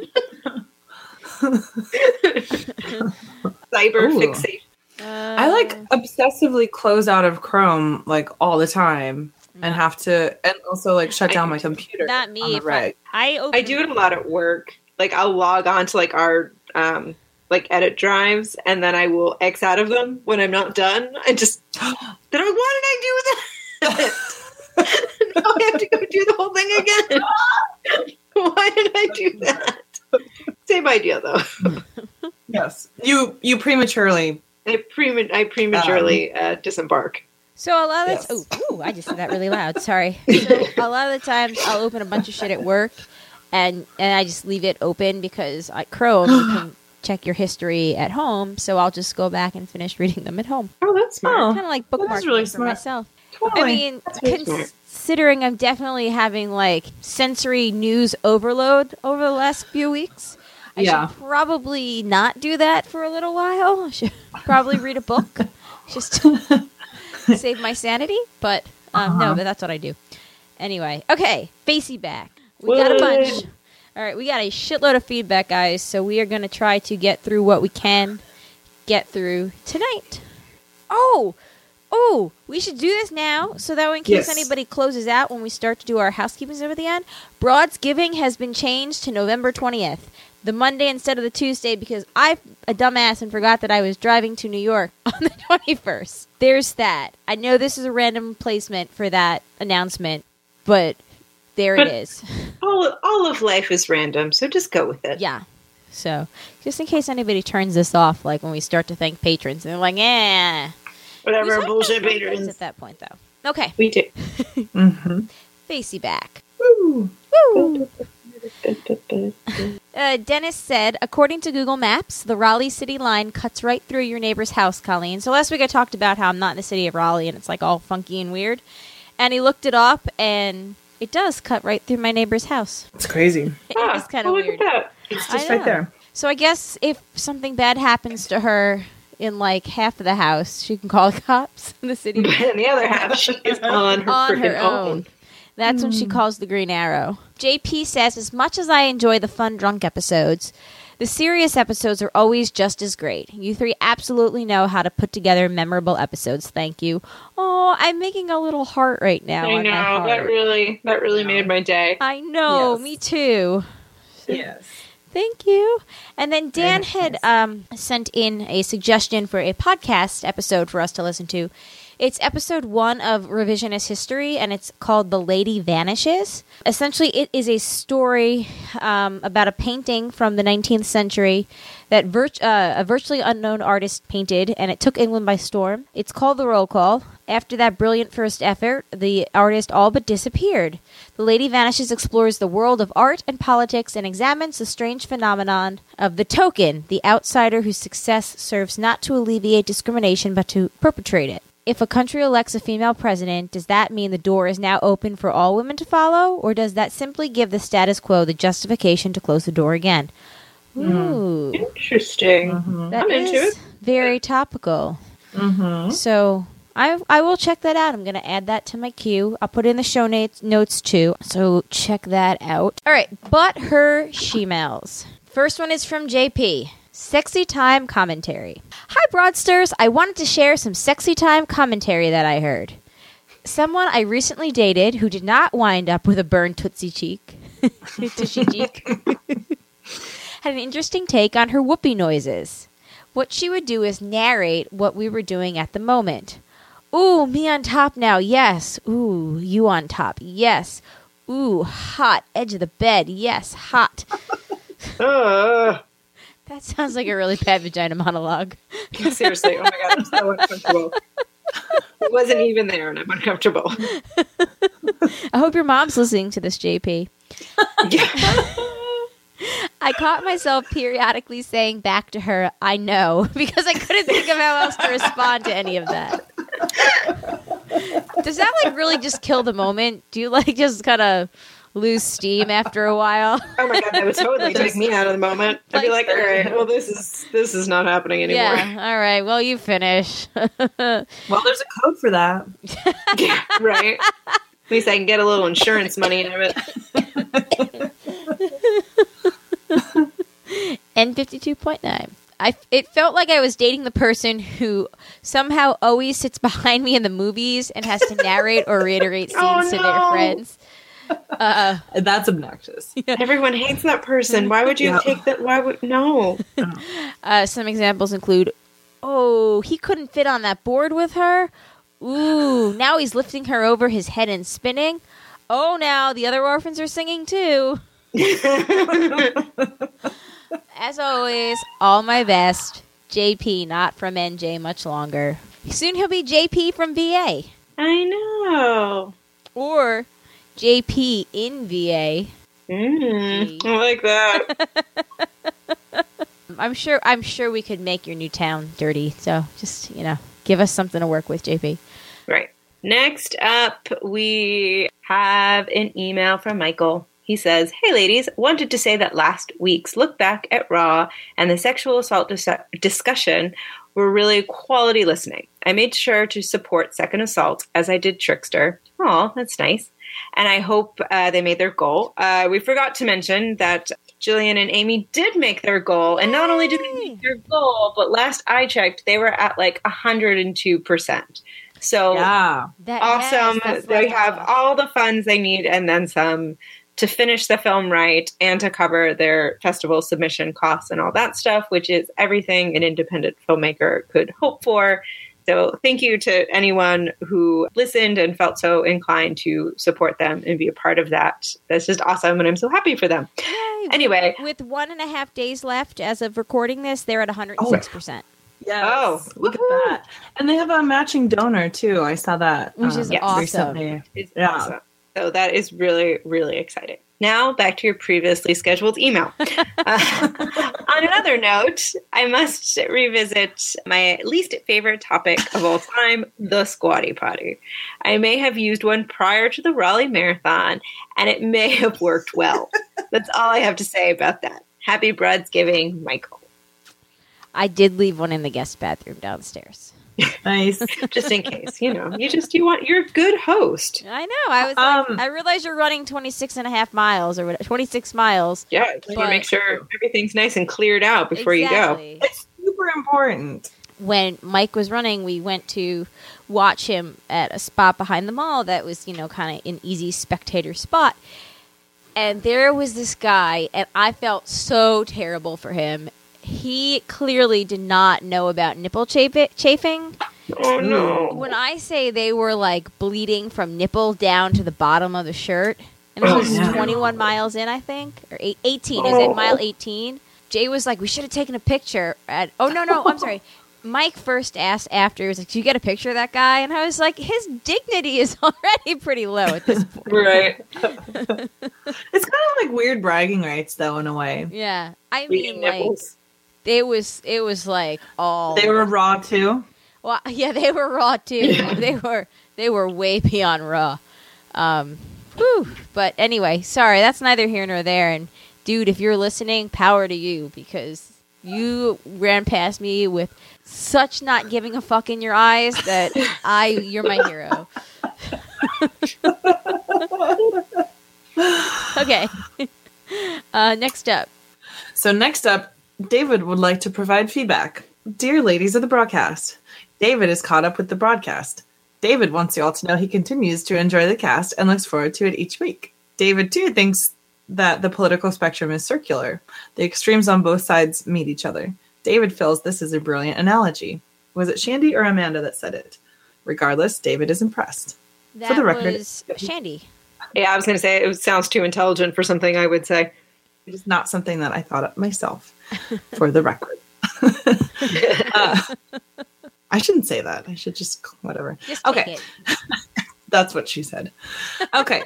Cyber Ooh. fixation. I like obsessively close out of Chrome like all the time and have to, and also like shut down my computer. Not on me. the If reg. I open, I do it a lot at work. Like, I'll log on to like our like edit drives, and then I will X out of them when I'm not done. I just then I'm like, why did I do that? Now I have to go do the whole thing again. Why did I do that? Same idea though. Yes. You prematurely. I prematurely disembark. So a lot of Yes. ooh, I just said that really loud. Sorry. So a lot of the times I'll open a bunch of shit at work, and I just leave it open because Chrome you can check your history at home. So I'll just go back and finish reading them at home. Oh, that's smart. Kind of like Well, bookmarking that's really for smart. myself. Totally. I mean, That's very smart. considering I'm definitely having like sensory news overload over the last few weeks, I Yeah. should probably not do that for a little while. I should probably read a book just to save my sanity. But no, but that's what I do. Anyway, okay, Facey back. We got a bunch. All right, we got a shitload of feedback, guys. So we are going to try to get through what we can get through tonight. Oh, we should do this now so that in case Yes. anybody closes out when we start to do our housekeeping stuff at the end. Broad's Giving has been changed to November 20th, the Monday instead of the Tuesday, because I'm a dumbass and forgot that I was driving to New York on the 21st. There's that. I know this is a random placement for that announcement, but there it is. All of life is random, so just go with it. Yeah. So, just in case anybody turns this off, like when we start to thank patrons, and they're like, Whatever We bullshit thank patrons patrons. at that point, though. Okay, We do. Mm-hmm. Facey back. Woo. Woo! Dennis said, according to Google Maps, the Raleigh city line cuts right through your neighbor's house, Colleen. So last week I talked about how I'm not in the city of Raleigh and it's like all funky and weird. And he looked it up and it does cut right through my neighbor's house. It's crazy. It is kind of look weird. at that. It's I just right know. there. So I guess if something bad happens to her in like half of the house, she can call the cops in the city. And the other half, she is on her On her freaking own. own. That's when she calls the Green Arrow. JP says, as much as I enjoy the fun drunk episodes, the serious episodes are always just as great. You three absolutely know how to put together memorable episodes. Thank you. Oh, I'm making a little heart right now. I on my know heart. that really made my day. I know. Yes. Me too. Yes. Thank you. And then Dan had sent in a suggestion for a podcast episode for us to listen to. It's episode 1 of Revisionist History, and it's called The Lady Vanishes. Essentially, it is a story about a painting from the 19th century that a virtually unknown artist painted, and it took England by storm. It's called The Roll Call. After that brilliant first effort, the artist all but disappeared. The Lady Vanishes explores the world of art and politics and examines the strange phenomenon of the token, the outsider whose success serves not to alleviate discrimination but to perpetrate it. If a country elects a female president, does that mean the door is now open for all women to follow, or does that simply give the status quo the justification to close the door again? Ooh, Interesting. that I'm into is it. very topical. So I will check that out. I'm going to add that to my queue. I'll put it in the show notes too. So check that out. All right. But her she-mails. First one is from JP. Sexy time commentary. Hi, Broadsters. I wanted to share some sexy time commentary that I heard. Someone I recently dated who did not wind up with a burned Tootsie cheek. Tushy cheek. Had an interesting take on her whoopee noises. What she would do is narrate what we were doing at the moment. Ooh, me on top now, yes. Ooh, you on top, yes. Ooh, hot, edge of the bed, yes, hot. That sounds like a really bad vagina monologue. Seriously, oh my god, I'm so uncomfortable. It wasn't even there and I'm uncomfortable. I hope your mom's listening to this, JP. Yeah. I caught myself periodically saying back to her, I know, because I couldn't think of how else to respond to any of that. Does that like really just kill the moment? Do you like just kind of lose steam after a while? Oh my god, that would totally take me out of the moment. I'd be like, all right, well this is not happening anymore. Yeah, all right, well you finish. Well, there's a code for that. Yeah, right. At least I can get a little insurance money out of it. N52.9. It felt like I was dating the person who somehow always sits behind me in the movies and has to narrate or reiterate scenes to their friends. That's obnoxious. Yeah. Everyone hates that person. Why would you take that? No. Some examples include, oh, he couldn't fit on that board with her. Ooh, now he's lifting her over his head and spinning. Oh, now the other orphans are singing too. As always, all my best. JP, not from NJ much longer. Soon he'll be JP from VA. I know. Or JP in VA. I like that. I'm sure we could make your new town dirty. So just, give us something to work with, JP. Right. Next up, we have an email from Michael. He says, hey ladies, wanted to say that last week's look back at Raw and the sexual assault discussion were really quality listening. I made sure to support Second Assault as I did Trickster. Aw, that's nice. And I hope they made their goal. We forgot to mention that Jillian and Amy did make their goal. And not only did they make their goal, but last I checked, they were at like 102%. So yeah, awesome. They have all the funds they need and then some to finish the film right and to cover their festival submission costs and all that stuff, which is everything an independent filmmaker could hope for. So thank you to anyone who listened and felt so inclined to support them and be a part of that. That's just awesome, and I'm so happy for them. Yay. Anyway. With 1.5 days left as of recording this, they're at 106%. Yes. Oh, look at that. And they have a matching donor, too. I saw that. Which is awesome. Recently. It's awesome. So that is really, really exciting. Now, back to your previously scheduled email. On another note, I must revisit my least favorite topic of all time, the Squatty Potty. I may have used one prior to the Raleigh Marathon, and it may have worked well. That's all I have to say about that. Happy Broadsgiving, Michael. I did leave one in the guest bathroom downstairs. Nice. Just in case, you're a good host. I know. I was I realized you're running 26.5 miles or 26 miles. Yeah, you want to make sure everything's nice and cleared out before you go. It's super important. When Mike was running, we went to watch him at a spot behind the mall that was, kind of an easy spectator spot. And there was this guy, and I felt so terrible for him. He clearly did not know about nipple chafing. Oh, no. When I say they were, like, bleeding from nipple down to the bottom of the shirt, and it was 21 miles in, I think, or 18. Is it mile 18? Jay was like, we should have taken a picture. I'm sorry. Mike first asked after, he was like, do you get a picture of that guy? And I was like, his dignity is already pretty low at this point. Right. It's kind of like weird bragging rights, though, in a way. Yeah. I Bleeding mean, nipples. It was like all. They were raw too. Well, yeah, they were raw too. Yeah. They were way beyond raw. But anyway, sorry, that's neither here nor there. And dude, if you're listening, power to you because You ran past me with such not giving a fuck in your eyes that you're my hero. Okay. Next up. So next up, David would like to provide feedback. Dear ladies of the broadcast, David is caught up with the broadcast. David wants you all to know he continues to enjoy the cast and looks forward to it each week. David, too, thinks that the political spectrum is circular. The extremes on both sides meet each other. David feels this is a brilliant analogy. Was it Shandy or Amanda that said it? Regardless, David is impressed. That For the record, was Shandy. Yeah, I was going to say, it sounds too intelligent for something I would say. it is not something that I thought up myself, for the record. I shouldn't say that. I should just, whatever. Just take Okay. it. That's what she said. Okay.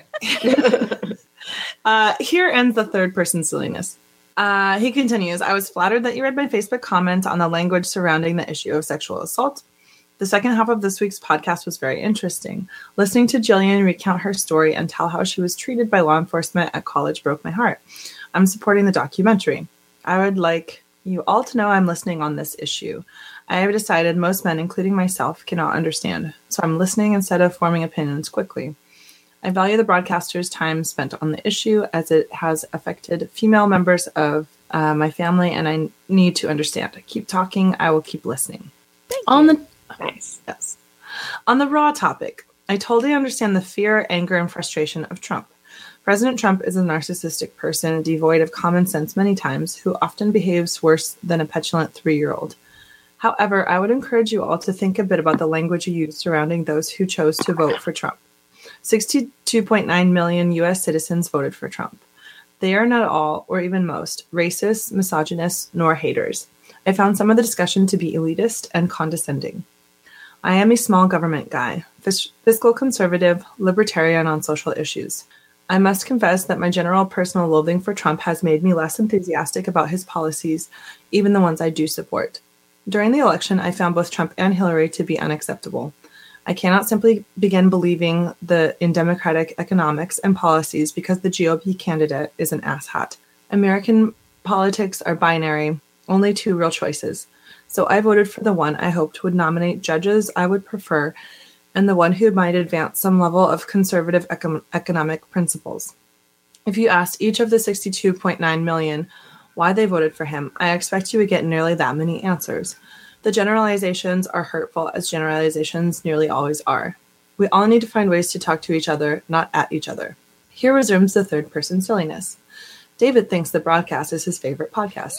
Here ends the third person silliness. He continues, I was flattered that you read my Facebook comment on the language surrounding the issue of sexual assault. The second half of this week's podcast was very interesting. Listening to Jillian recount her story and tell how she was treated by law enforcement at college broke my heart. I'm supporting the documentary. I would like you all to know I'm listening on this issue. I have decided most men, including myself, cannot understand, so I'm listening instead of forming opinions quickly. I value the broadcaster's time spent on the issue as it has affected female members of my family, and I need to understand. Keep talking. I will keep listening. Nice. Yes. On the raw topic, I totally understand the fear, anger, and frustration of Trump. President Trump is a narcissistic person devoid of common sense many times, who often behaves worse than a petulant 3-year-old. However, I would encourage you all to think a bit about the language you use surrounding those who chose to vote for Trump. 62.9 million U.S. citizens voted for Trump. They are not all, or even most, racist, misogynist, nor haters. I found some of the discussion to be elitist and condescending. I am a small government guy, fiscal conservative, libertarian on social issues. I must confess that my general personal loathing for Trump has made me less enthusiastic about his policies, even the ones I do support. During the election, I found both Trump and Hillary to be unacceptable. I cannot simply begin believing in democratic economics and policies because the GOP candidate is an asshat. American politics are binary, only 2 real choices. So I voted for the one I hoped would nominate judges I would prefer and the one who might advance some level of conservative economic principles. If you asked each of the 62.9 million why they voted for him, I expect you would get nearly that many answers. The generalizations are hurtful, as generalizations nearly always are. We all need to find ways to talk to each other, not at each other. Here resumes the third person silliness. David thinks the broadcast is his favorite podcast.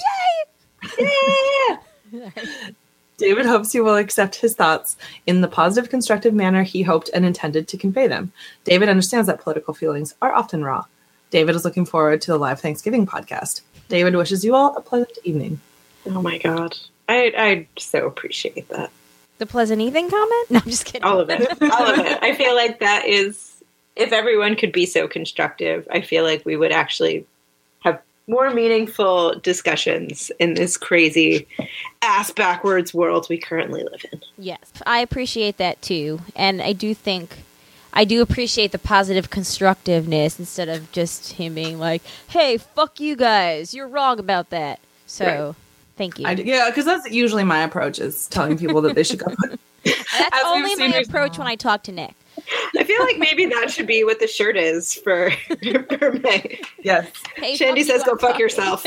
Yeah! David hopes you will accept his thoughts in the positive, constructive manner he hoped and intended to convey them. David understands that political feelings are often raw. David is looking forward to the live Thanksgiving podcast. David wishes you all a pleasant evening. Oh my God. I so appreciate that. The pleasant evening comment? No, I'm just kidding. All of it. All of it. I feel like that is, if everyone could be so constructive, I feel like we would actually have more meaningful discussions in this crazy ass backwards world we currently live in. Yes, I appreciate that too. And I do appreciate the positive constructiveness instead of just him being like, hey, fuck you guys, you're wrong about that. So, Right. Thank you. Yeah, because that's usually my approach, is telling people that they should go. That's only my approach when I talk to Nick. I feel like maybe that should be what the shirt is for May. Yes. Hey, Shandy fuck says, you, go I'm fuck talking." yourself.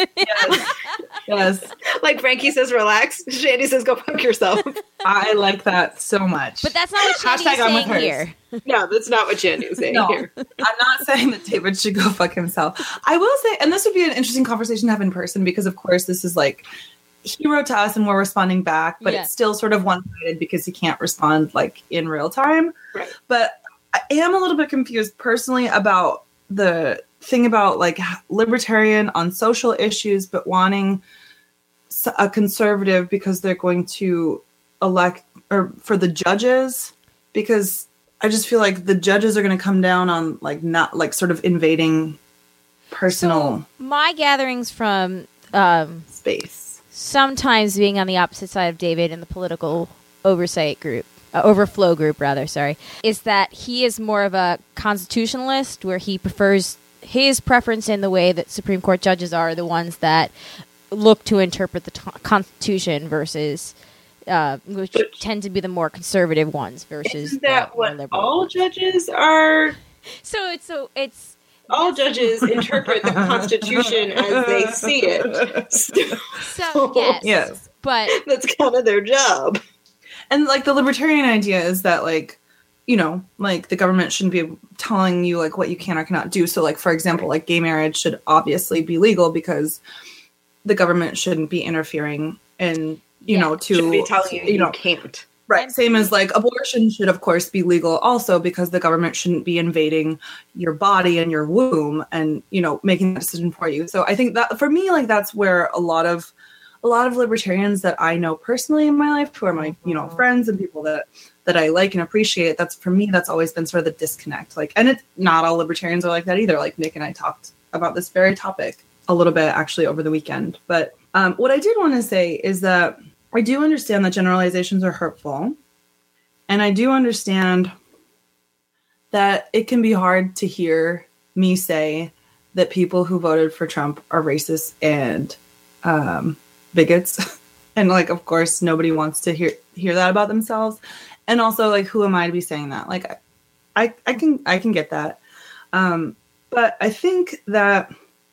Yes. Like Frankie says, relax. Shandy says, go fuck yourself. I like that so much. But that's not what Shandy Hashtag is I'm with saying hers. here. No, that's not what Shandy is saying No, here. I'm not saying that David should go fuck himself. I will say, and this would be an interesting conversation to have in person, because of course this is like, he wrote to us and we're responding back, but Yeah. it's still sort of one-sided because he can't respond like in real time. Right. But I am a little bit confused personally about the thing about like libertarian on social issues, but wanting a conservative because they're going to elect, or for the judges, because I just feel like the judges are going to come down on like not like sort of invading personal My gatherings from space. sometimes being on the opposite side of David in the political oversight group, overflow group rather, sorry, is that he is more of a constitutionalist, where he prefers his preference in the way that Supreme Court judges are the ones that look to interpret the Constitution versus which tend to be the more conservative ones versus isn't that the more what liberal all ones. judges are? So it's All judges interpret the Constitution as they see it. so yes, Yes. but That's kind of their job. And like the libertarian idea is that like, you know, like the government shouldn't be telling you like what you can or cannot do. So like, for example, like gay marriage should obviously be legal because the government shouldn't be interfering in, you know, to Should be telling you know, can't. right. Same as like abortion should of course be legal also because the government shouldn't be invading your body and your womb and, you know, making that decision for you. So I think that for me, like that's where a lot of libertarians that I know personally in my life, who are my, you know, friends and people that I like and appreciate, that's for me, that's always been sort of the disconnect. Like, and it's not all libertarians are like that either. Like Nick and I talked about this very topic a little bit actually over the weekend. But what I did want to say is that I do understand that generalizations are hurtful. And I do understand that it can be hard to hear me say that people who voted for Trump are racist and bigots. And like, of course, nobody wants to hear that about themselves. And also like, who am I to be saying that? Like, I can get that. But I think that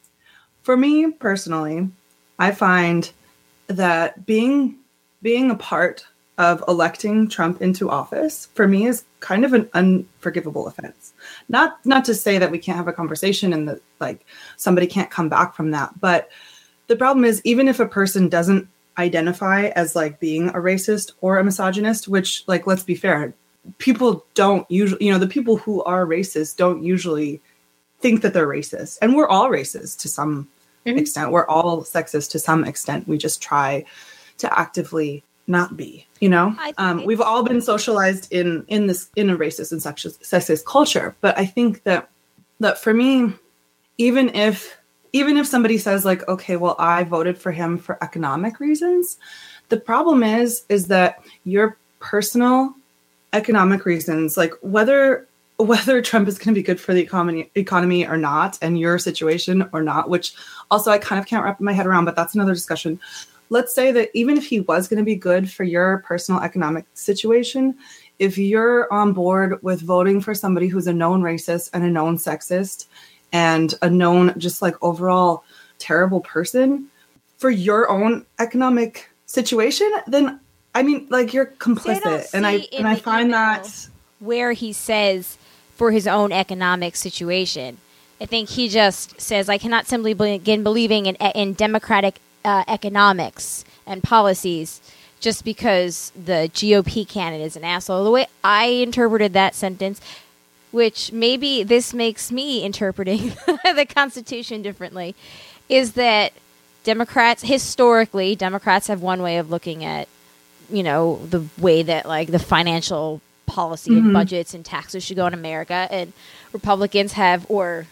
for me personally, I find that being a part of electing Trump into office for me is kind of an unforgivable offense. Not to say that we can't have a conversation and that like somebody can't come back from that. But the problem is, even if a person doesn't identify as like being a racist or a misogynist, which like, let's be fair, people don't usually, you know, the people who are racist don't usually think that they're racist. And we're all racist to some extent. We're all sexist to some extent. We just try to actively not be, you know. We've all been socialized in a racist and sexist culture. But I think that for me, even if somebody says like, okay, well, I voted for him for economic reasons, the problem is that your personal economic reasons, like whether Trump is going to be good for the economy or not, and your situation or not, which also I kind of can't wrap my head around, but that's another discussion. Let's say that even if he was going to be good for your personal economic situation, if you're on board with voting for somebody who's a known racist and a known sexist and a known just like overall terrible person for your own economic situation, then I mean, like you're complicit. And I find that where he says for his own economic situation, I think he just says, I cannot simply begin believing in democratic economics and policies just because the GOP candidate is an asshole. The way I interpreted that sentence, which maybe this makes me interpreting the Constitution differently, is that historically, Democrats have one way of looking at, you know, the way that like the financial policy and budgets and taxes should go in America, and Republicans have, or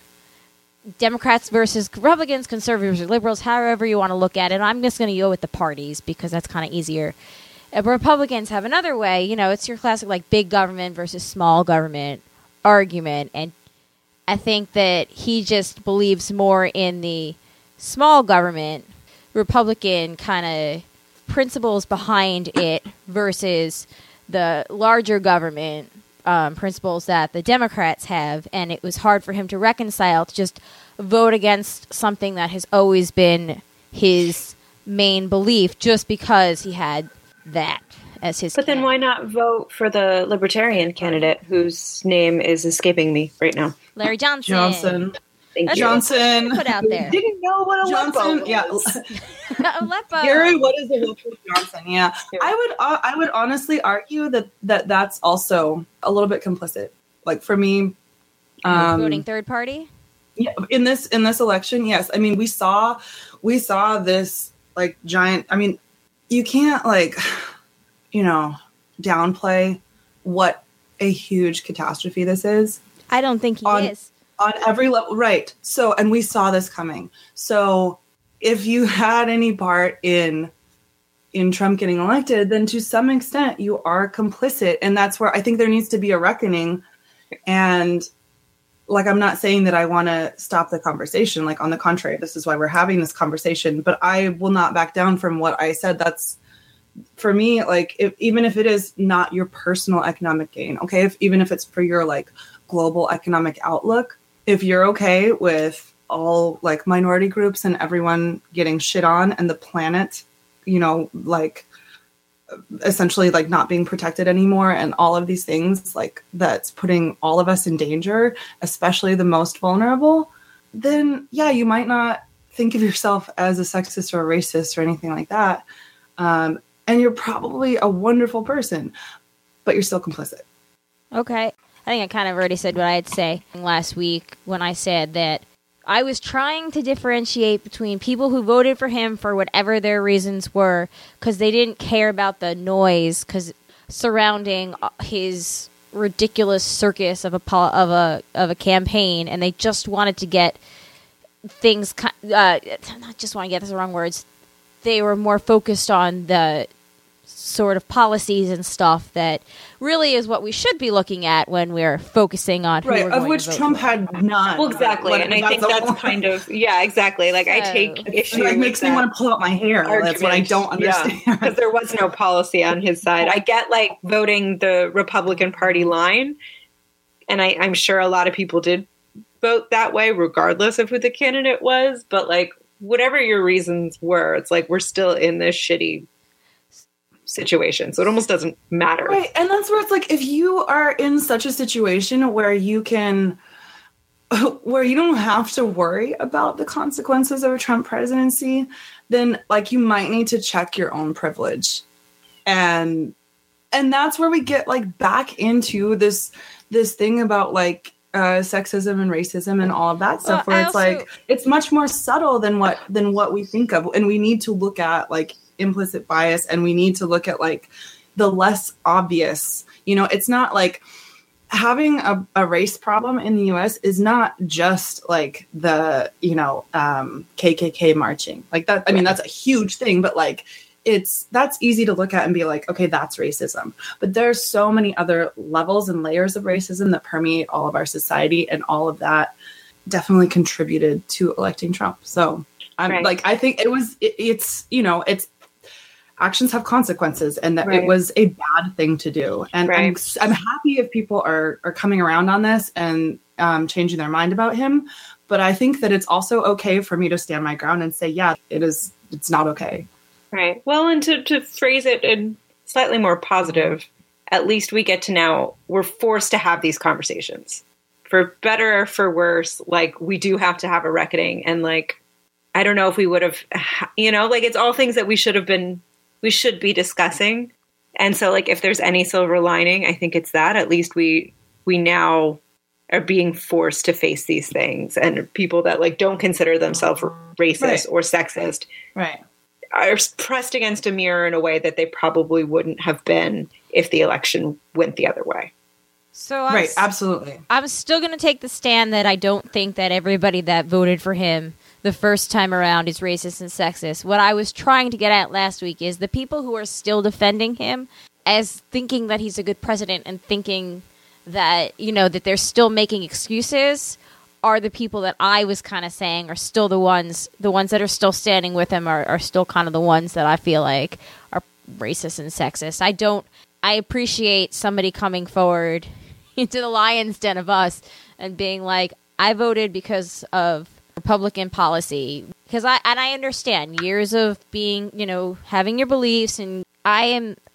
Democrats versus Republicans, conservatives or liberals, however you want to look at it. I'm just going to go with the parties because that's kind of easier. Republicans have another way, you know, it's your classic like big government versus small government argument, and I think that he just believes more in the small government Republican kind of principles behind it versus the larger government principles that the Democrats have, and it was hard for him to reconcile to just vote against something that has always been his main belief just because he had that as his But then why not vote for the libertarian candidate whose name is escaping me right now? Larry Johnson. Thank you. Johnson. Put out there. Didn't know what Johnson, was. yeah. Aleppo. Gary, what is Aleppo Johnson? Yeah, I would honestly argue that's also a little bit complicit. Like for me, voting third party. Yeah, in this election, yes. I mean, we saw this like giant. I mean, you can't like, you know, downplay what a huge catastrophe this is. I don't think he is. On every level, right. So, and we saw this coming. So if you had any part in Trump getting elected, then to some extent you are complicit. And that's where I think there needs to be a reckoning. And like, I'm not saying that I want to stop the conversation. Like, on the contrary, this is why we're having this conversation. But I will not back down from what I said. That's, for me, like, even if it is not your personal economic gain, okay, even if it's for your, like, global economic outlook, if you're okay with all, like, minority groups and everyone getting shit on and the planet, you know, like, essentially, like, not being protected anymore and all of these things, like, that's putting all of us in danger, especially the most vulnerable, then, yeah, you might not think of yourself as a sexist or a racist or anything like that. And you're probably a wonderful person, but you're still complicit. Okay. I think I kind of already said what I had to say last week when I said that I was trying to differentiate between people who voted for him for whatever their reasons were because they didn't care about the noise surrounding his ridiculous circus of a campaign, and they just wanted to get things. Not just want to get, that's the wrong words. They were more focused on the sort of policies and stuff that really is what we should be looking at when we're focusing on who we're of going which to vote Trump for. had none. Well, exactly, and I think that's kind of exactly. Like, I take issue. It makes me want to pull out my hair. That's what I don't understand. Because there was no policy on his side. I get, like, voting the Republican Party line, and I'm sure a lot of people did vote that way, regardless of who the candidate was. But, like, whatever your reasons were, it's like we're still in this shitty situation, so it almost doesn't matter. Right, and that's where it's like, if you are in such a situation where you don't have to worry about the consequences of a Trump presidency, then, like, you might need to check your own privilege. And that's where we get, like, back into this thing about, like, sexism and racism and all of that stuff, where it's like, it's much more subtle than what we think of, and we need to look at, like, implicit bias, and we need to look at, like, the less obvious, you know. It's not like having a race problem in the US is not just, like, the, you know, KKK marching like that. I mean, that's a huge thing, but, like, that's easy to look at and be like, okay, that's racism. But there's so many other levels and layers of racism that permeate all of our society, and all of that definitely contributed to electing Trump. So I'm like, I think it's, you know, it's, actions have consequences, and that it was a bad thing to do. And I'm happy if people are coming around on this and changing their mind about him. But I think that it's also okay for me to stand my ground and say, yeah, it's not okay. Right. Well, and to phrase it in slightly more positive, at least we get to now, we're forced to have these conversations. For better or for worse, like, we do have to have a reckoning. And, like, I don't know if we would have, you know, like, it's all things that we should be discussing. And so, like, if there's any silver lining, I think it's that at least we now are being forced to face these things, and people that, like, don't consider themselves racist or sexist are pressed against a mirror in a way that they probably wouldn't have been if the election went the other way. So absolutely. I'm still going to take the stand that I don't think that everybody that voted for him the first time around is racist and sexist. What I was trying to get at last week is the people who are still defending him as thinking that he's a good president and thinking that, you know, that they're still making excuses are the people that I was kind of saying are still the ones that are still standing with him are still kind of the ones that I feel like are racist and sexist. I appreciate somebody coming forward into the lion's den of us and being like, I voted because of Republican policy, because I understand years of being, you know, having your beliefs, and I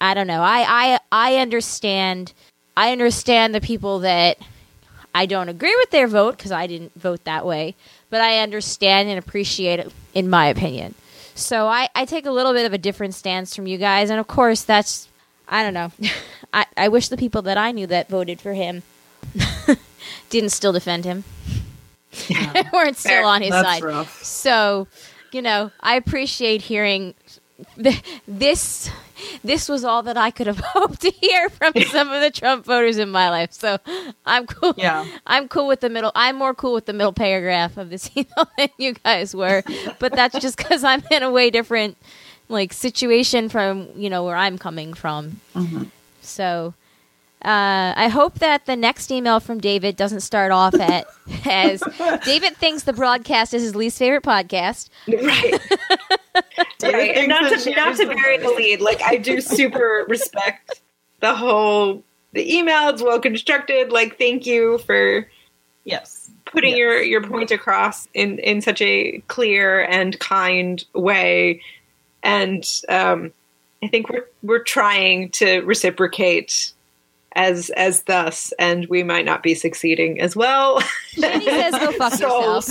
understand the people that I don't agree with their vote because I didn't vote that way, but I understand and appreciate it, in my opinion. So I take a little bit of a different stance from you guys, and of course that's, I don't know. I wish the people that I knew that voted for him didn't still defend him. Yeah. Weren't still on his side. Rough. So, you know, I appreciate hearing this. This was all that I could have hoped to hear from some of the Trump voters in my life. So I'm cool. Yeah. I'm cool with the middle. I'm more cool with the middle paragraph of this email than you guys were. But that's just because I'm in a way different, like, situation from, you know, where I'm coming from. Mm-hmm. So I hope that the next email from David doesn't start off as David thinks the broadcast is his least favorite podcast. Right. Right. And not to bury the lead, like I do super respect the email. It's well constructed. Like, thank you for putting your point across in such a clear and kind way. And I think we're trying to reciprocate as thus, and we might not be succeeding as well. Jenny says go fuck yourself.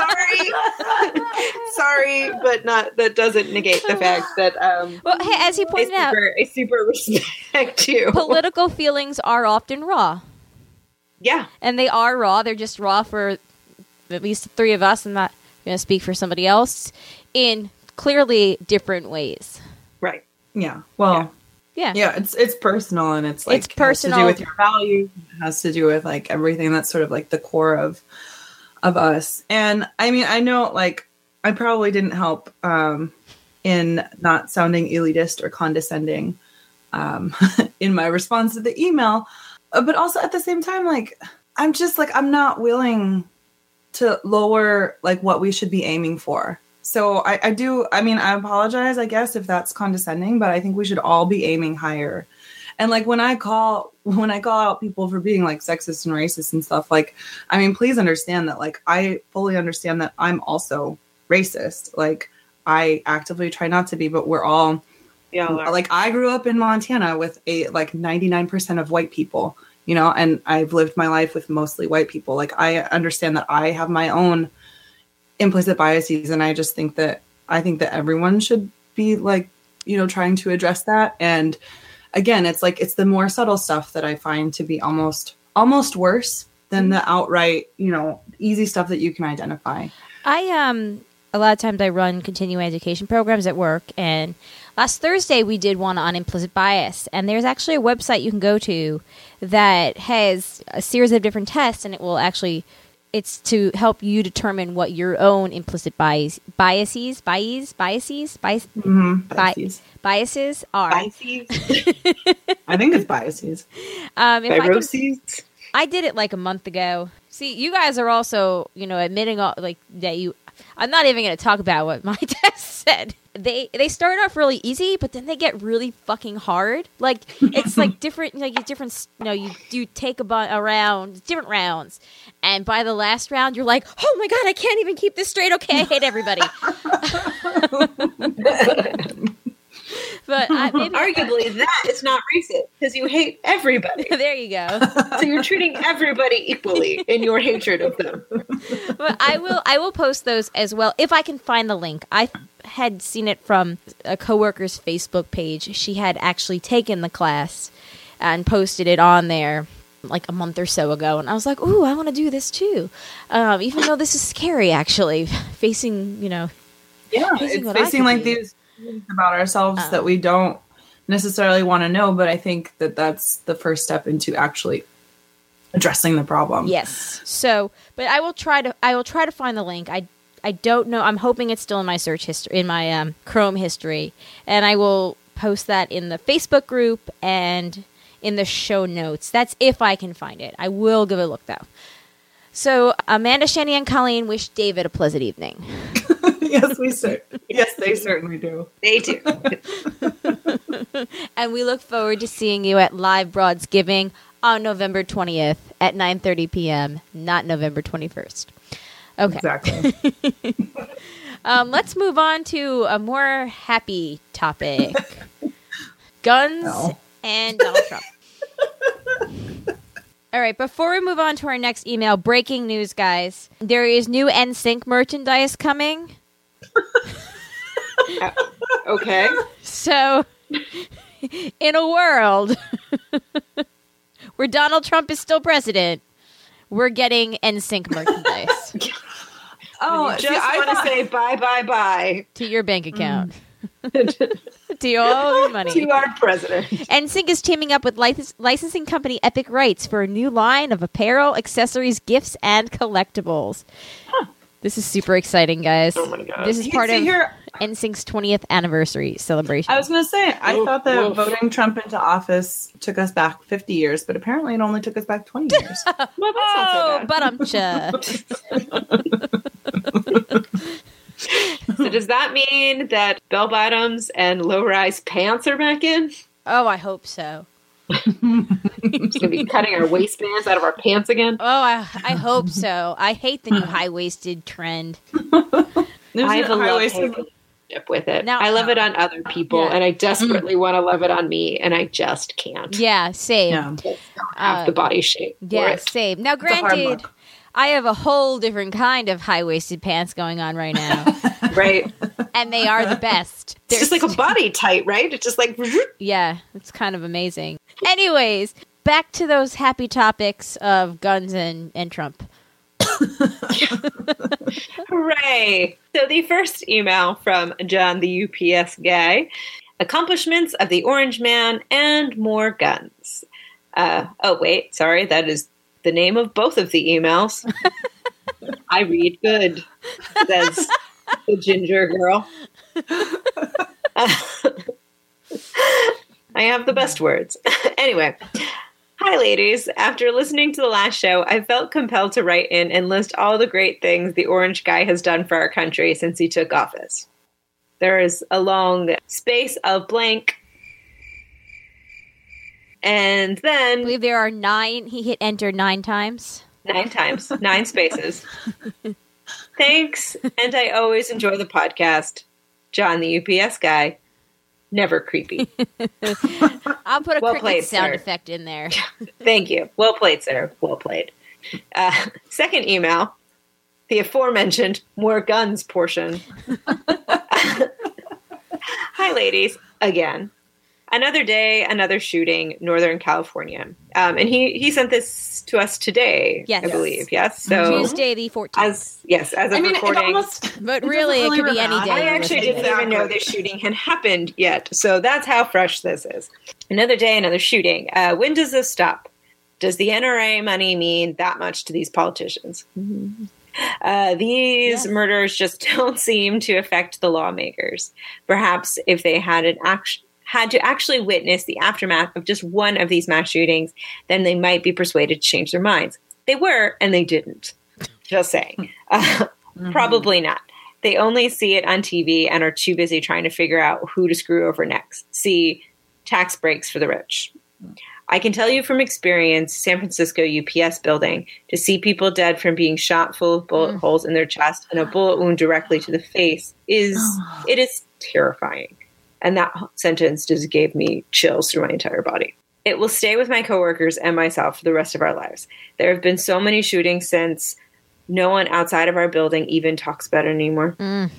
Sorry, but that doesn't negate the fact that well, hey, as he pointed out, I super respect you. Political feelings are often raw. Yeah. And they are raw. They're just raw for at least the three of us. I'm not going to speak for somebody else, in clearly different ways. Right. Yeah. Well, yeah, it's personal, and it's like it's personal. It has to do with your values. It has to do with like everything that's sort of like the core of us. And I mean, I know like I probably didn't help in not sounding elitist or condescending in my response to the email, but also at the same time, like I'm just like I'm not willing to lower like what we should be aiming for. So I apologize, I guess, if that's condescending, but I think we should all be aiming higher. And like when I call out people for being like sexist and racist and stuff, like, I mean, please understand that like I fully understand that I'm also racist. Like I actively try not to be, but we're all like I grew up in Montana with a like 99% of white people, you know, and I've lived my life with mostly white people. Like I understand that I have my own implicit biases, and I think that everyone should be like, you know, trying to address that. And again, it's like it's the more subtle stuff that I find to be almost worse than the outright, you know, easy stuff that you can identify. A lot of times I run continuing education programs at work, and last Thursday we did one on implicit bias, and there's actually a website you can go to that has a series of different tests, and it's to help you determine what your own implicit biases are. Biases. I think it's biases. I did it like a month ago. See, you guys are also, you know, admitting like that you. I'm not even going to talk about what my test said. They start off really easy, but then they get really fucking hard. Like it's like different, like different. You know, you take around different rounds, and by the last round, you're like, oh my god, I can't even keep this straight. Okay, I hate everybody. But maybe arguably that is not racist because you hate everybody. There you go. So you're treating everybody equally in your hatred of them. But I will post those as well if I can find the link. I had seen it from a coworker's Facebook page. She had actually taken the class and posted it on there like a month or so ago, and I was like, ooh, I want to do this too. Even though this is scary, actually, facing, you know, it's facing like these about ourselves that we don't necessarily want to know, but I think that that's the first step into actually addressing the problem. Yes. So, but I will try to find the link. I don't know. I'm hoping it's still in my search history, in my Chrome history, and I will post that in the Facebook group and in the show notes. That's if I can find it. I will give it a look though. So Amanda, Shani, and Colleen wish David a pleasant evening. Yes, they certainly do. They do. And we look forward to seeing you at Live Broadsgiving on November 20th at 9:30 p.m., not November 21st. Okay. Exactly. Let's move on to a more happy topic. Guns and Donald Trump. All right, before we move on to our next email, breaking news, guys. There is new NSYNC merchandise coming. Okay. So, in a world where Donald Trump is still president, we're getting NSYNC merchandise. I want to say bye to your bank account. To all your money. To our president. NSYNC is teaming up with licensing company Epic Rights for a new line of apparel, accessories, gifts, and collectibles. Huh. This is super exciting, guys. Oh my god! This is part of. NSYNC's 20th anniversary celebration. I was going to say, I thought that oof. voting Trump into office took us back 50 years, but apparently it only took us back 20 years. Well, that's not so bad. So does that mean that bell bottoms and low-rise pants are back in? Oh, I hope so. Just gonna be cutting our waistbands out of our pants again. Oh, I hope so. I hate the new high-waisted trend. I have a high-waisted- relationship with it. Now- I love it on other people, Yeah. and I desperately want to love it on me, and I just can't. Yeah, same. Yeah. I don't have the body shape for Yeah, it. same. Now, a hard granted, look. I have a whole different kind of high-waisted pants going on right now, Right? and they are the best. It's just like a body tight, right? It's just like Yeah, it's kind of amazing. Anyways, back to those happy topics of guns and Trump. hooray. So the first email from John the UPS guy, accomplishments of the Orange Man and more guns. Oh, wait, sorry, that is the name of both of the emails. I read good, says the ginger girl. I have the best words. Anyway, hi ladies. After listening to the last show, I felt compelled to write in and list all the great things the orange guy has done for our country since he took office. There is a long space of blank. And I then believe there are 9. He hit enter 9 times. 9 times, 9 spaces. Thanks, and I always enjoy the podcast. John the UPS guy. Never creepy. I'll put a Well cricket played, sound sir. effect in there. Thank you. Well played, sir. Well played. Second email, the aforementioned more guns portion. Hi, ladies. Again. Another day, another shooting, Northern California. And he sent this to us today, Yes. I believe. Yes. So Tuesday the 14th. as of I mean, it recording. almost... But really, it doesn't could be any matter. day. I you're actually listening. didn't even know Exactly. this shooting had happened yet. So that's how fresh this is. Another day, another shooting. When does this stop? Does the NRA money mean that much to these politicians? These murders just don't seem to affect the lawmakers. Perhaps if they had to actually witness the aftermath of just one of these mass shootings, then they might be persuaded to change their minds. They were, and they didn't. Just saying. Probably not. They only see it on TV and are too busy trying to figure out who to screw over next. See, tax breaks for the rich. I can tell you from experience, San Francisco UPS building, to see people dead from being shot full of bullet holes in their chest and a bullet wound directly to the face is terrifying. And that sentence just gave me chills through my entire body. It will stay with my coworkers and myself for the rest of our lives. There have been so many shootings since no one outside of our building even talks about it anymore.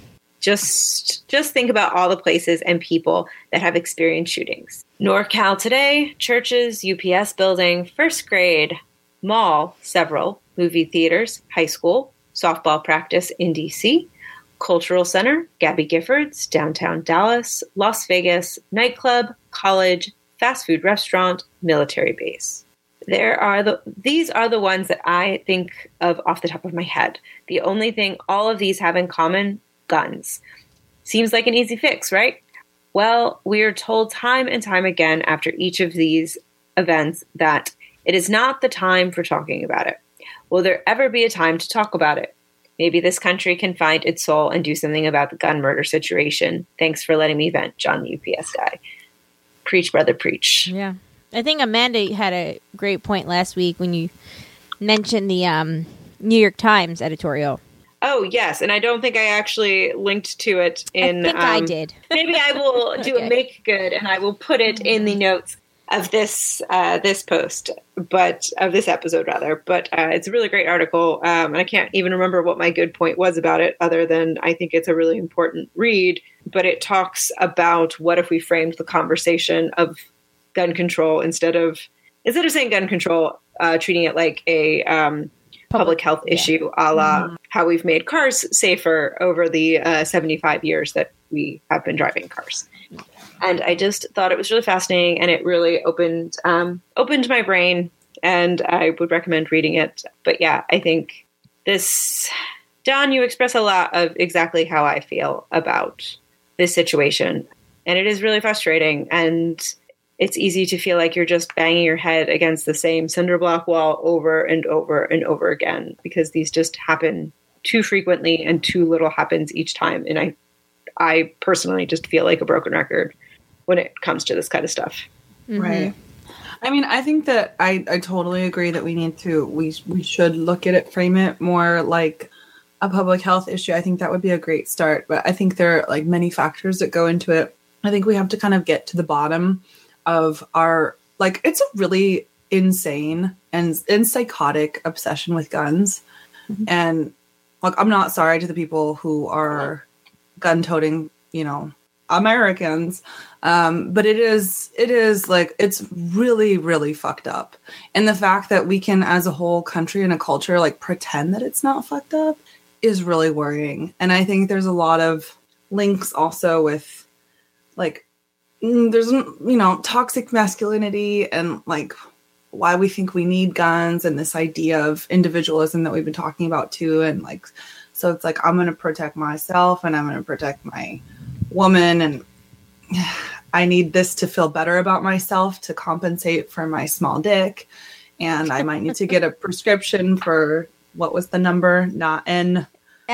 Just think about all the places and people that have experienced shootings. NorCal today, churches, UPS building, first grade, mall, several, movie theaters, high school, softball practice in DC, Cultural Center, Gabby Giffords, downtown Dallas, Las Vegas, nightclub, college, fast food restaurant, military base. These are the ones that I think of off the top of my head. The only thing all of these have in common, guns. Seems like an easy fix, right? Well, we are told time and time again after each of these events that it is not the time for talking about it. Will there ever be a time to talk about it? Maybe this country can find its soul and do something about the gun murder situation. Thanks for letting me vent, John the UPS guy. Preach, brother, preach. Yeah. I think Amanda had a great point last week when you mentioned the New York Times editorial. Oh, yes. And I don't think I actually linked to it in... I think I did. Maybe I will do Okay. a make good and I will put it in the notes of this post, but of this episode rather. But it's a really great article, and I can't even remember what my good point was about it, other than I think it's a really important read. But it talks about what if we framed the conversation of gun control instead of saying gun control, treating it like a public health issue, a la how we've made cars safer over the 75 years that we have been driving cars. And I just thought it was really fascinating, and it really opened my brain, and I would recommend reading it. But yeah, I think this, Don, you express a lot of exactly how I feel about this situation. And it is really frustrating. And it's easy to feel like you're just banging your head against the same cinder block wall over and over and over again, because these just happen too frequently and too little happens each time. And I personally just feel like a broken record when it comes to this kind of stuff. Mm-hmm. Right. I mean, I think that I totally agree that we should look at it, frame it more like a public health issue. I think that would be a great start. But I think there are like many factors that go into it. I think we have to kind of get to the bottom of our, like, it's a really insane and psychotic obsession with guns. Mm-hmm. And like, I'm not sorry to the people who are gun-toting, Americans. But it is like, it's really, really fucked up. And the fact that we can, as a whole country and a culture, like pretend that it's not fucked up is really worrying. And I think there's a lot of links also with like, there's, toxic masculinity and like why we think we need guns and this idea of individualism that we've been talking about too. And like, so it's like, I'm going to protect myself and I'm going to protect my woman, and I need this to feel better about myself to compensate for my small dick. And I might need to get a prescription for, what was the number? Not N.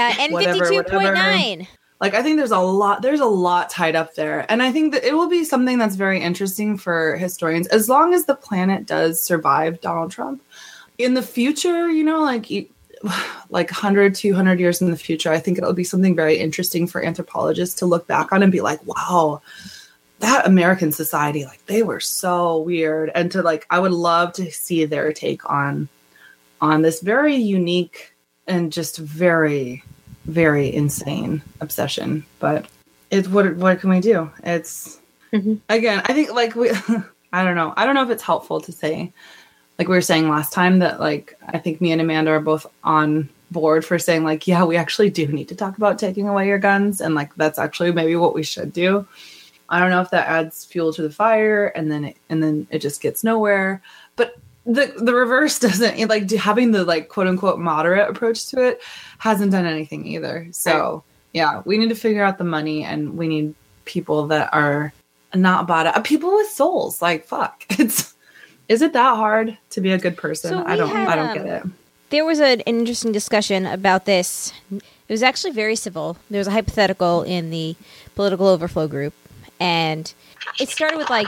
N52.9. Like, I think there's a lot tied up there. And I think that it will be something that's very interesting for historians, as long as the planet does survive Donald Trump. In the future, like 100, 200 years in the future, I think it'll be something very interesting for anthropologists to look back on and be like, wow, that American society, like, they were so weird. And to like, I would love to see their take on this very unique and just very, very insane obsession. But it's what can we do? It's again, I think like I don't know if it's helpful to say, like we were saying last time, that like, I think me and Amanda are both on board for saying like, yeah, we actually do need to talk about taking away your guns. And like, that's actually maybe what we should do. I don't know if that adds fuel to the fire and then it just gets nowhere. But the reverse doesn't, like, having the like quote unquote moderate approach to it hasn't done anything either. So yeah, we need to figure out the money, and we need people that are not bought up, people with souls. Like, fuck, is it that hard to be a good person? So I don't get it. There was an interesting discussion about this. It was actually very civil. There was a hypothetical in the Political Overflow group, and it started with like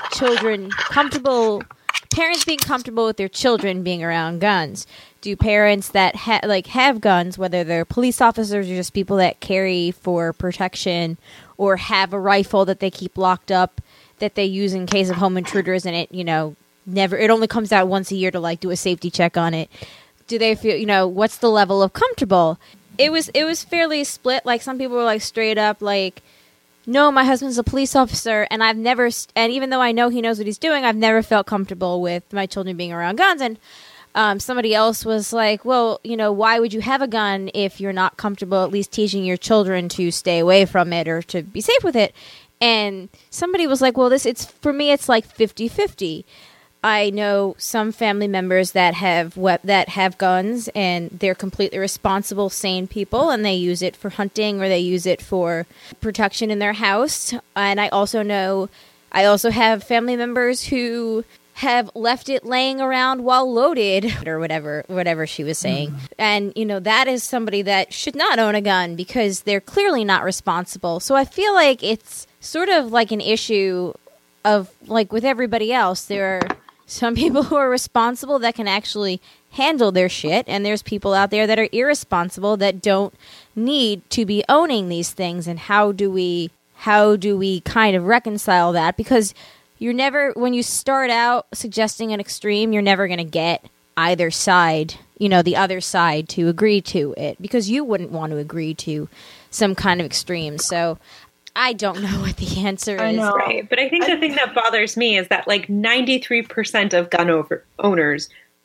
parents being comfortable with their children being around guns. Do parents that have guns, whether they're police officers or just people that carry for protection, or have a rifle that they keep locked up that they use in case of home intruders, and it it only comes out once a year to like do a safety check on it. Do they feel, what's the level of comfortable? It was fairly split. Like, some people were like straight up like, no, my husband's a police officer, and and even though I know he knows what he's doing, I've never felt comfortable with my children being around guns. And somebody else was like, well, why would you have a gun if you're not comfortable at least teaching your children to stay away from it or to be safe with it? And somebody was like, well, for me, it's like 50-50. I know some family members that have guns, and they're completely responsible, sane people, and they use it for hunting or they use it for protection in their house. And I also have family members who have left it laying around while loaded, or whatever she was saying. And, that is somebody that should not own a gun because they're clearly not responsible. So I feel like it's sort of like an issue of, like, with everybody else, there are some people who are responsible that can actually handle their shit, and there's people out there that are irresponsible that don't need to be owning these things. And how do we kind of reconcile that? Because when you start out suggesting an extreme, you're never going to get either side, the other side to agree to it, because you wouldn't want to agree to some kind of extreme. So I don't know what the answer is. Right. But I think the thing that bothers me is that like 93% of gun owners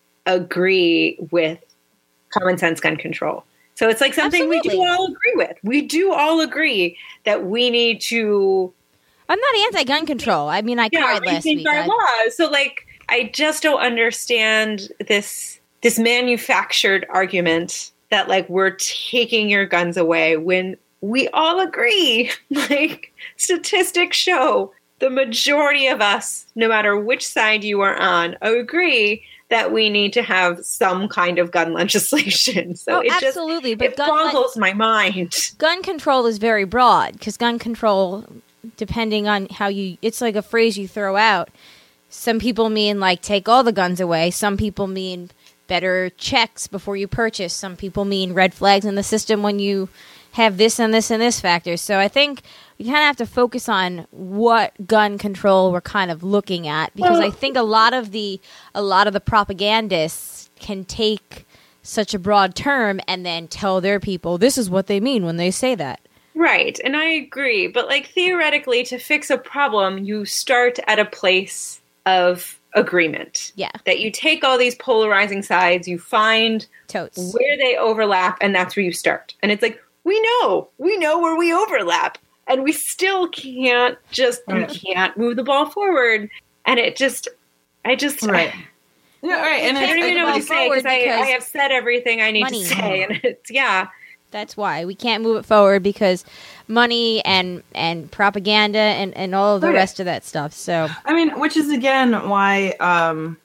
agree with common sense gun control. So it's like something Absolutely. we do all agree with. We do all agree that we need to... I'm not anti-gun control. I mean, I cried last week. Our laws. So like, I just don't understand this manufactured argument that like we're taking your guns away when we all agree, like statistics show, the majority of us, no matter which side you are on, agree that we need to have some kind of gun legislation. So absolutely, but it boggles my mind. Gun control is very broad, because gun control, depending on how it's like a phrase you throw out. Some people mean like take all the guns away. Some people mean better checks before you purchase. Some people mean red flags in the system when you have this and this and this factor. So I think we kind of have to focus on what gun control we're kind of looking at, because I think a lot of the propagandists can take such a broad term and then tell their people this is what they mean when they say that. Right, and I agree. But like theoretically, to fix a problem, you start at a place of agreement. Yeah. That you take all these polarizing sides, you find Totes. where they overlap, and that's where you start. And it's like, we know where we overlap, and we still can't we can't move the ball forward. And it just, right. Yeah, right. And I don't even know what to say, because I have said everything I need money. to say, and it's, yeah. That's why we can't move it forward, because money and propaganda and all of the rest of that stuff. So I mean, which is again why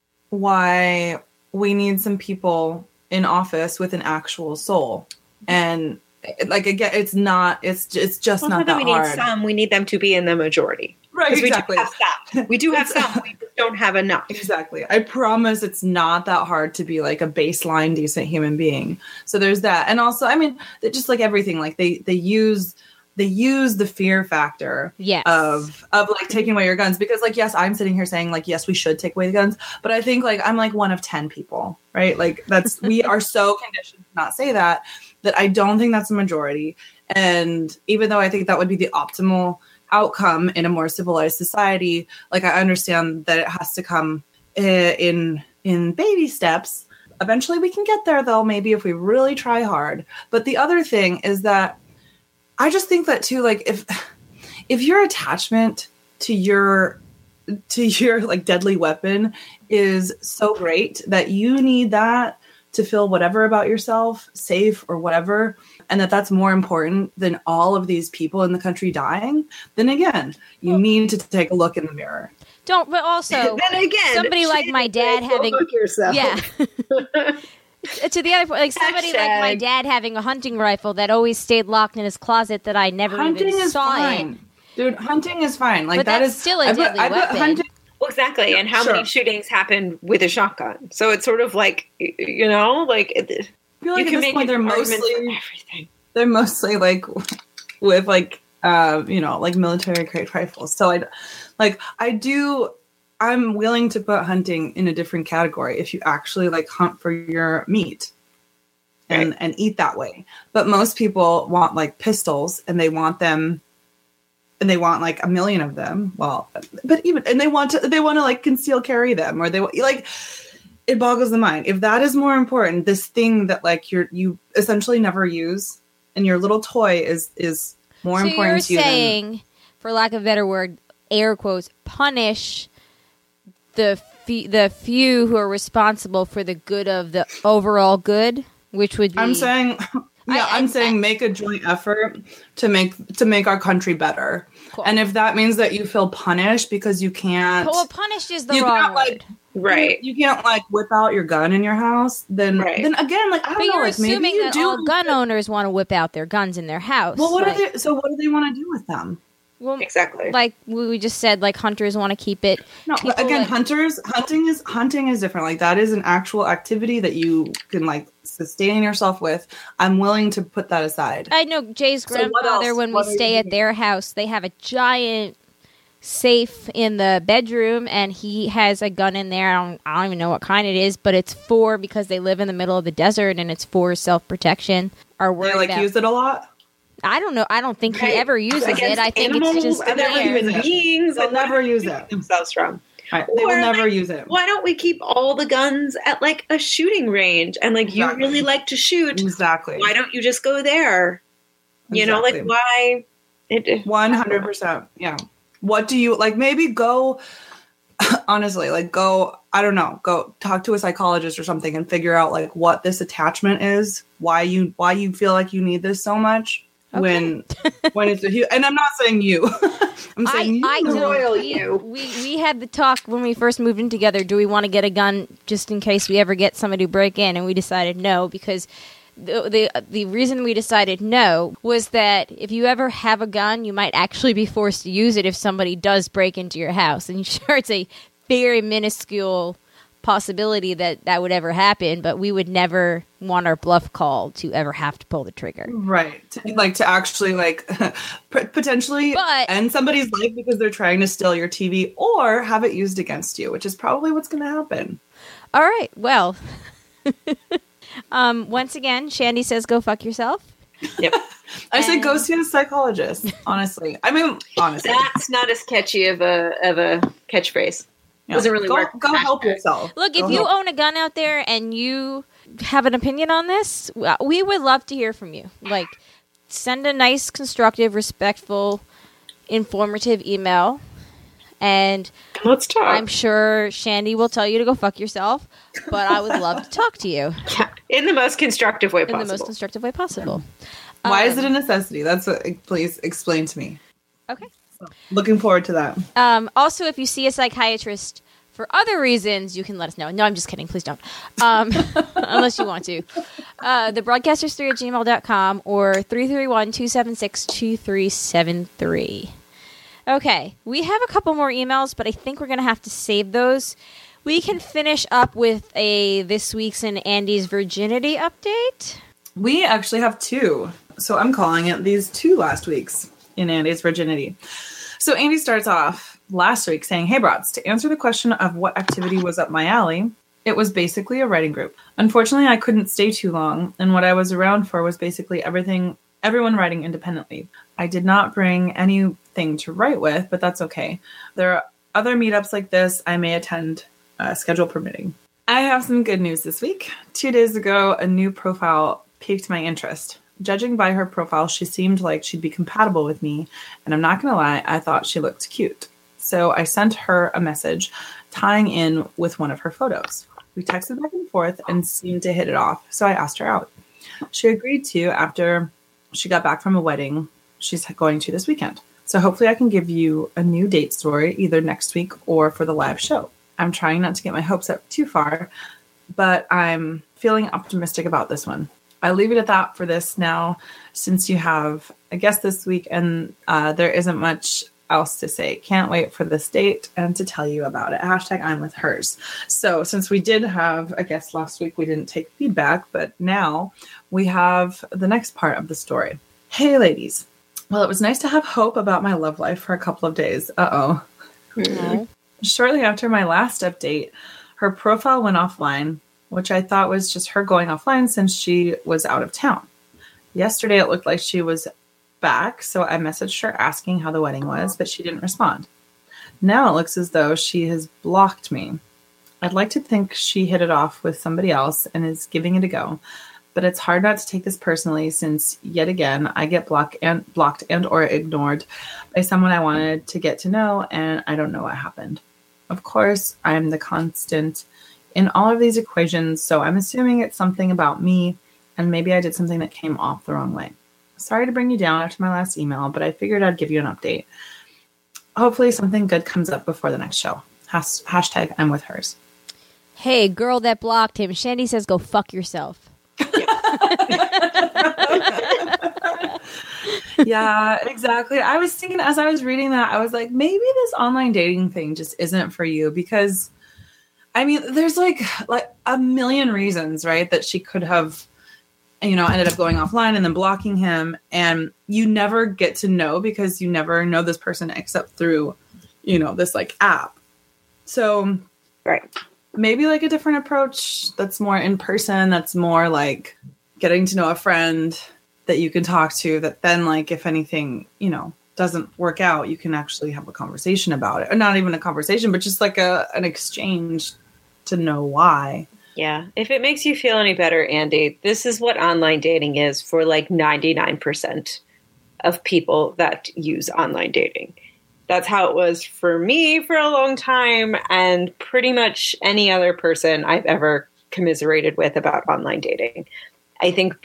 we need some people in office with an actual soul. And like again, it's just not that we hard. Need some, we need them to be in the majority. Right, exactly. We do have some. We just don't have enough. Exactly. I promise it's not that hard to be like a baseline decent human being. So there's that. And also, I mean, just like everything, like they use the fear factor of like taking away your guns, because like, yes, I'm sitting here saying like, yes, we should take away the guns, but I think like I'm like one of 10 people, right? Like we are so conditioned to not say that I don't think that's the majority. And even though I think that would be the optimal outcome in a more civilized society, like I understand that it has to come in baby steps. Eventually we can get there though, maybe if we really try hard. But the other thing is that I just think that too, like if your attachment to your like deadly weapon is so great that you need that to feel whatever about yourself, safe or whatever, and that's more important than all of these people in the country dying, then again, you need to take a look in the mirror. But also, then again, somebody like my dad having, yeah. To the other point, like somebody like my dad having a hunting rifle that always stayed locked in his closet that I never even saw fine. Dude, hunting is fine. Like but that that's is still a deadly weapon. Well, exactly. And how many shootings happen with a shotgun? So it's sort of like, you know, like I feel like you can make they're mostly like with like like military grade rifles. So I'm willing to put hunting in a different category if you actually like hunt for your meat and eat that way. But most people want like pistols, and they want like a million of them. Well, but they want to like conceal carry them, or it boggles the mind. If that is more important, this thing that like you essentially never use, and your little toy is more important to you. So you're saying, for lack of a better word, air quotes, punish the few who are responsible for the good of the overall good, which would be. I'm saying. Yeah, I'm saying make a joint effort to make our country better. Cool. And if that means that you feel punished because you can't... Well, punished is the wrong word. Right. You can't like whip out your gun in your house. Then again, like I don't know. You're like, assuming maybe you that do all gun owners want to whip out their guns in their house. Well, what do they want to do with them? Well, exactly. Like we just said, like hunters want to keep it. No, but again, hunting is different. Like that is an actual activity that you can like sustain yourself with. I'm willing to put that aside. I know Jay's grandfather, when we stay at their house, they have a giant safe in the bedroom, and he has a gun in there. I don't even know what kind it is, but it's because they live in the middle of the desert, and it's for self-protection. They use it a lot? I don't know. I don't think he ever uses it. I think it's just human beings. They'll never use it themselves from. Right. They will never use it. Why don't we keep all the guns at like a shooting range? And like you really like to shoot. Exactly. Why don't you just go there? You know, like why? 100%. Yeah. What do you like? Maybe go. Honestly, like go. I don't know. Go talk to a psychologist or something and figure out like what this attachment is. Why you feel like you need this so much. when it's a huge, and I'm not saying you. I'm saying I you. don't. royal you. We had the talk when we first moved in together. Do we want to get a gun just in case we ever get somebody to break in? And we decided no, because the reason we decided no was that if you ever have a gun, you might actually be forced to use it if somebody does break into your house. And sure, it's a very minuscule possibility that would ever happen, but we would never want our bluff call to ever have to pull the trigger. Right. To actually potentially end somebody's life because they're trying to steal your TV or have it used against you, which is probably what's going to happen. All right. Well, once again, Shandy says go fuck yourself. Yep. I say go see a psychologist, honestly. I mean, honestly. That's not as catchy of a catchphrase. Yeah. Doesn't really work. Go help yourself. Look, if you own a gun out there and you have an opinion on this, we would love to hear from you. Like, send a nice, constructive, respectful, informative email. And let's talk. I'm sure Shandy will tell you to go fuck yourself, but I would love to talk to you. Yeah, in the most constructive way possible. In the most constructive way possible. Why is it a necessity? That's what, please explain to me. Okay. So, looking forward to that. Also, if you see a psychiatrist for other reasons, you can let us know. No, I'm just kidding. Please don't. Unless you want to. Thebroadcasters3@gmail.com or 331-276-2373. Okay. We have a couple more emails, but I think we're going to have to save those. We can finish up with a This Week's in Andy's Virginity update. We actually have two. So I'm calling it these two last weeks in Andy's Virginity. So Andy starts off last week saying, "Hey, Broads, to answer the question of what activity was up my alley, it was basically a writing group. Unfortunately, I couldn't stay too long, and what I was around for was basically everyone writing independently. I did not bring anything to write with, but that's okay. There are other meetups like this I may attend, schedule permitting." I have some good news this week. 2 days ago, a new profile piqued my interest. Judging by her profile, she seemed like she'd be compatible with me, and I'm not going to lie, I thought she looked cute. So I sent her a message tying in with one of her photos. We texted back and forth and seemed to hit it off, so I asked her out. She agreed to after she got back from a wedding she's going to this weekend. So hopefully I can give you a new date story either next week or for the live show. I'm trying not to get my hopes up too far, but I'm feeling optimistic about this one. I'll leave it at that for this now, since you have a guest this week and there isn't much else to say. Can't wait for this date and to tell you about it. Hashtag I'm with hers. So since we did have a guest last week, we didn't take feedback, but now we have the next part of the story. Hey, ladies. Well, it was nice to have hope about my love life for a couple of days. Mm-hmm. Shortly after my last update, her profile went offline, which I thought was just her going offline since she was out of town. Yesterday, it looked like she was back, so I messaged her asking how the wedding was, but she didn't respond. Now it looks as though she has blocked me. I'd like to think she hit it off with somebody else and is giving it a go, but it's hard not to take this personally since, yet again, I get blocked and or ignored by someone I wanted to get to know, and I don't know what happened. Of course, I'm the constant in all of these equations, so I'm assuming it's something about me, and maybe I did something that came off the wrong way. Sorry to bring you down after my last email, but I figured I'd give you an update. Hopefully something good comes up before the next show. Hashtag I'm with hers. Hey, girl that blocked him. Shandy says go fuck yourself. Yeah, exactly. I was thinking as I was reading that, I was like, maybe this online dating thing just isn't for you because, I mean, there's like a million reasons, right, that she could have, ended up going offline and then blocking him, and you never get to know because you never know this person except through, this like app. So, right. Maybe like a different approach that's more in person, that's more like getting to know a friend that you can talk to, that then like if anything, doesn't work out, you can actually have a conversation about it. Or not even a conversation, but just like an exchange to know why. Yeah. If it makes you feel any better, Andy, this is what online dating is for like 99% of people that use online dating. That's how it was for me for a long time, and pretty much any other person I've ever commiserated with about online dating. I think because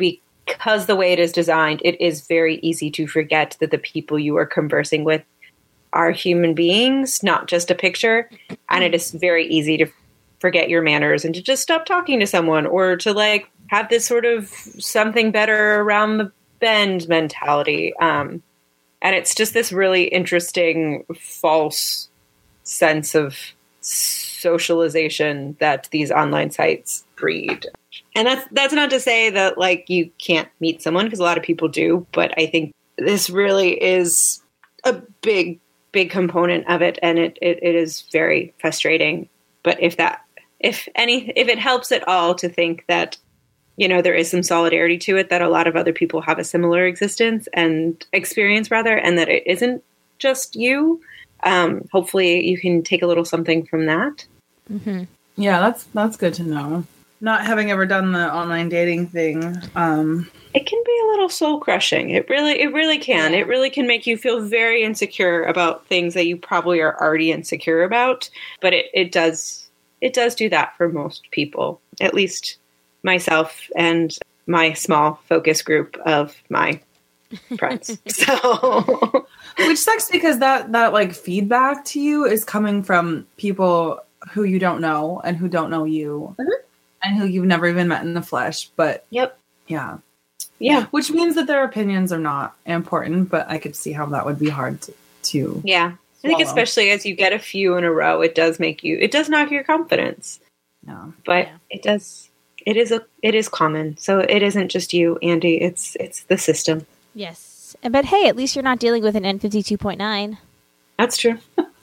because the way it is designed, it is very easy to forget that the people you are conversing with are human beings, not just a picture. And it is very easy to forget your manners and to just stop talking to someone, or to like have this sort of something better around the bend mentality. And it's just this really interesting false sense of socialization that these online sites breed. And that's not to say that like you can't meet someone, because a lot of people do, but I think this really is a big component of it, and it is very frustrating. But if it helps at all to think that, you know, there is some solidarity to it, that a lot of other people have a similar existence and experience rather, and that it isn't just you. Hopefully you can take a little something from that. Mm-hmm. Yeah, that's good to know. Not having ever done the online dating thing, it can be a little soul crushing. It really can. It really can make you feel very insecure about things that you probably are already insecure about. But it does do that for most people, at least myself and my small focus group of my friends. So, which sucks, because that like feedback to you is coming from people who you don't know and who don't know you, and who you've never even met in the flesh. But yep, yeah, which means that their opinions are not important. But I could see how that would be hard to yeah. I think especially as you get a few in a row, it does knock your confidence. No, but it is common. So it isn't just you, Andy. It's the system. Yes. But hey, at least you're not dealing with an N52.9. That's true.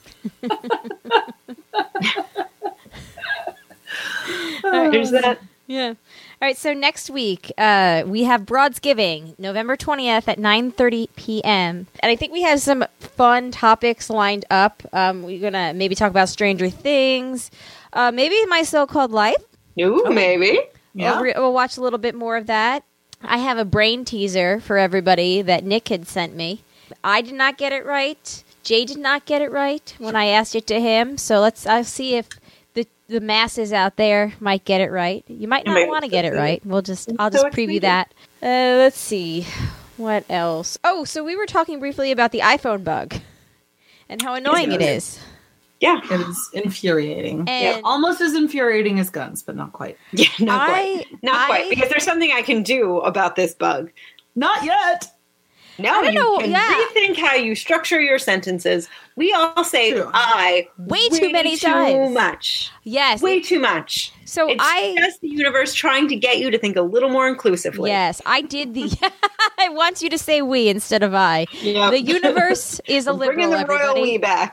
There's that. Yeah. All right, so next week, we have Broadsgiving, November 20th at 9:30 p.m. And I think we have some fun topics lined up. We're going to maybe talk about Stranger Things, maybe My So-Called Life. Ooh, maybe. Yeah. We'll watch a little bit more of that. I have a brain teaser for everybody that Nick had sent me. I did not get it right. Jay did not get it right when I asked it to him. So I'll see if the masses out there might get it right. You might not want to get it right. I'll just preview that. Let's see. What else? Oh, so we were talking briefly about the iPhone bug and how annoying it is. Yeah. It is infuriating. And almost as infuriating as guns, but not quite. Yeah, not quite. Because there's something I can do about this bug. Not yet. Now you can rethink how you structure your sentences. We all say "I" way too many times. Too much. Yes, way too much. So it's just the universe trying to get you to think a little more inclusively. Yes, I did I want you to say "we" instead of "I." Yep. The universe is a liberal. Bringing the royal everybody. "we" back.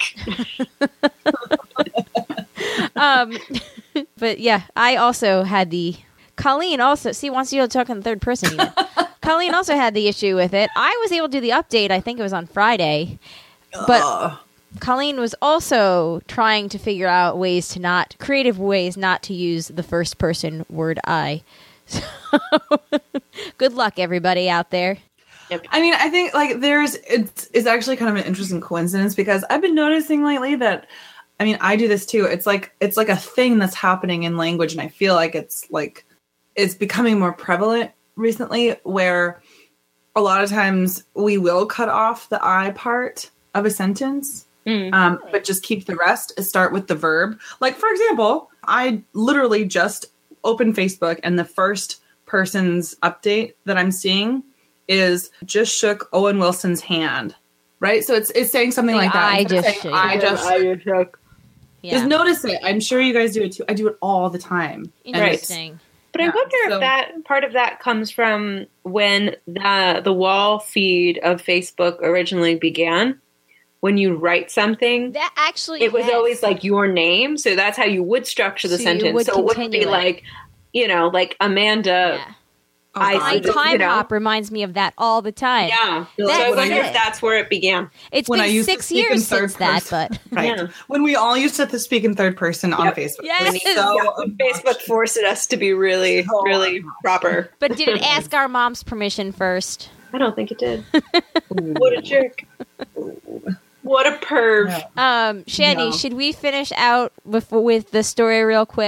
But yeah, I also had the. Colleen also wants you to talk in the third person. Even. Colleen also had the issue with it. I was able to do the update. I think it was on Friday, but Colleen was also trying to figure out creative ways not to use the first person word "I." So, good luck, everybody out there. Yep. I mean, I think like it's actually kind of an interesting coincidence, because I've been noticing lately that, I mean, I do this too. It's like a thing that's happening in language, and I feel like it's becoming more prevalent recently, where a lot of times we will cut off the "I" part of a sentence, but just keep the rest and start with the verb. Like, for example, I literally just opened Facebook, and the first person's update that I'm seeing is "just shook Owen Wilson's hand." Right? So it's saying something like that. I just shook. Yeah. Just notice it. I'm sure you guys do it too. I do it all the time. Interesting. But I wonder if that part of that comes from when the wall feed of Facebook originally began. When you write something, That actually it was always like your name, so that's how you would structure the sentence. So it wouldn't be like, like Amanda. Yeah. My time hop reminds me of that all the time. Yeah. So I wonder if that's where it began. It's When I been used to 6 speak in years third since that, person. but Right. Yeah. When we all used to speak in third person on Facebook. Yes. Facebook forced us to be really, really proper. but did it ask our mom's permission first? I don't think it did. What a jerk. What a perv. Shandy, No. should we finish out with the story real quick?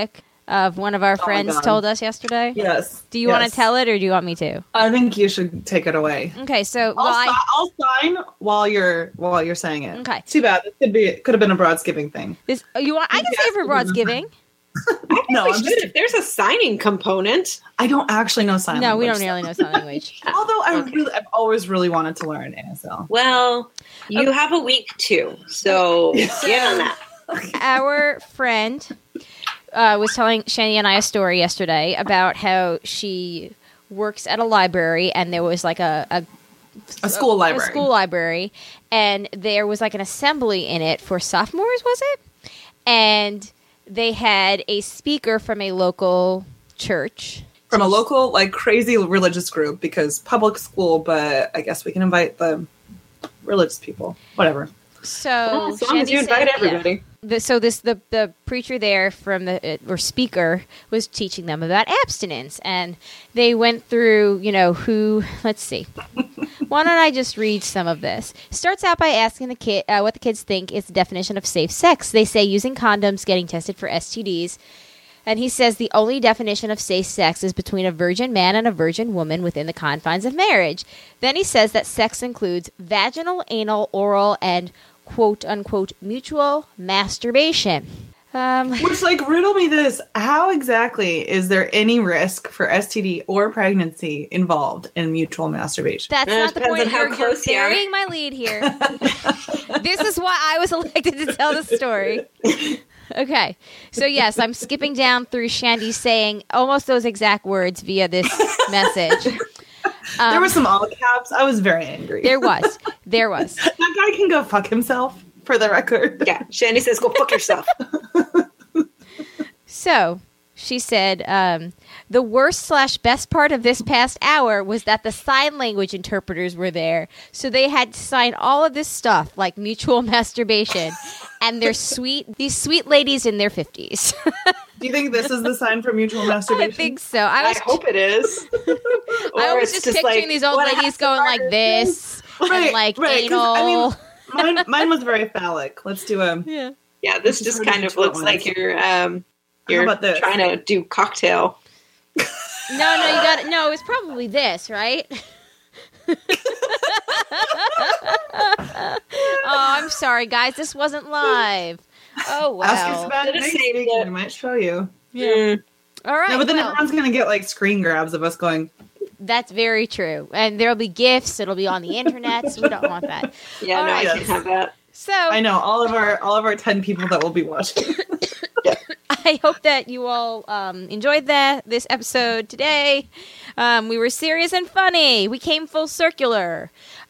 of one of our my friends God. told us yesterday? Yes. Do you want to tell it or do you want me to? I think you should take it away. Okay, so I'll sign while you're saying it. Okay. Too bad. This could have been a Broadsgiving thing. I can say for Broadsgiving. No, If there's a signing component. I don't actually know sign No, we language. don't really know sign language. Although I've always really wanted to learn ASL. Well, you have a week too, so get on that. Our friend was telling Shandy and I a story yesterday about how she works at a library and there was like a school library. A school library, and there was like an assembly in it for sophomores, was it? And they had a speaker from a local church. From a local, like, crazy religious group, because public school, but I guess we can invite the religious people. Whatever. So Well, as long as Shandy you invite said- everybody. The preacher there from or speaker was teaching them about abstinence, and they went through, let's see. Why don't I just read some of this? Starts out by asking the kid what the kids think is the definition of safe sex. They say using condoms, getting tested for STDs. And he says the only definition of safe sex is between a virgin man and a virgin woman within the confines of marriage. Then he says that sex includes vaginal, anal, oral, and quote-unquote mutual masturbation. Which, like, riddle me this. How exactly is there any risk for STD or pregnancy involved in mutual masturbation? That's not the depends point. on how You're close you are. burying my lead here. This is why I was elected to tell the story. Okay. So, yes, I'm skipping down through Shandy saying almost those exact words via this message. There were some all caps. I was very angry. There was. That guy can go fuck himself, for the record. Yeah, Shandy says, go fuck yourself. So, she said, the worst/best part of this past hour was that the sign language interpreters were there. So they had to sign all of this stuff, like mutual masturbation. And these sweet ladies in their 50s. Do you think this is the sign for mutual masturbation? I think so. I hope it is. I was just picturing these old ladies going like this. And like anal. 'cause, I mean, mine was very phallic. Let's do a... Yeah, this just kind of looks like you're about this? trying to do cocktail. No, it's probably this, right? Oh, I'm sorry, guys. This wasn't live. Oh, Ask us wow. about it Should've next saved week. it. We might show you. All right. No, but then well, everyone's going to get, like, screen grabs of us going... that's very true. And there'll be GIFs. It'll be on the internet. So we don't want that. Yeah, All no, right. I can't have that. So I know, all of our 10 people that will be watching. I hope that you all enjoyed this episode today. We were serious and funny. We came full circular.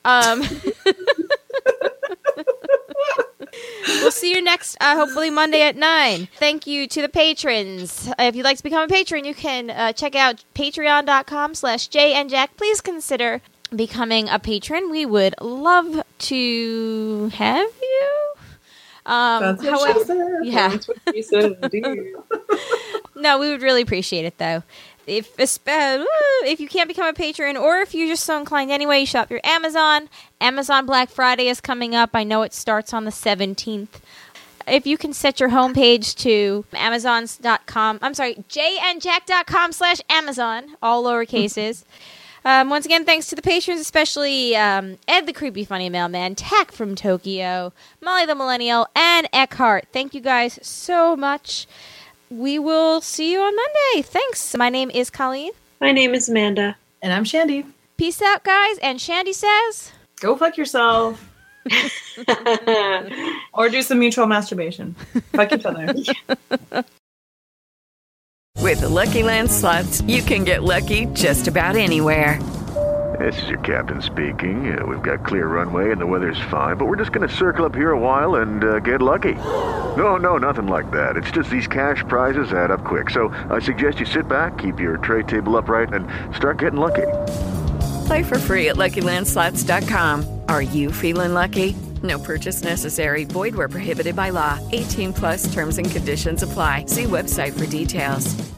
We'll see you next, hopefully Monday at 9. Thank you to the patrons. If you'd like to become a patron, you can check out patreon.com/JNJack. Please consider becoming a patron. We would love to have you. That's what However, she said. yeah. That's what she said, indeed. No, we would really appreciate it, though. If you can't become a patron, or if you're just so inclined anyway, you shop your Amazon. Amazon Black Friday is coming up. I know it starts on the 17th. If you can set your homepage to Amazons.com, I'm sorry, jnjack.com/Amazon, all lowercases. Once again, thanks to the patrons, especially Ed the Creepy Funny Mailman, Tack from Tokyo, Molly the Millennial, and Eckhart. Thank you guys so much. We will see you on Monday. Thanks. My name is Colleen. My name is Amanda. And I'm Shandy. Peace out, guys. And Shandy says... Go fuck yourself. Or do some mutual masturbation. Fuck each other. With the Lucky Land Slots, you can get lucky just about anywhere. This is your captain speaking. We've got clear runway and the weather's fine, but we're just going to circle up here a while and get lucky. No, nothing like that. It's just these cash prizes add up quick. So I suggest you sit back, keep your tray table upright, and start getting lucky. Play for free at LuckyLandSlots.com. Are you feeling lucky? No purchase necessary. Void where prohibited by law. 18+ terms and conditions apply. See website for details.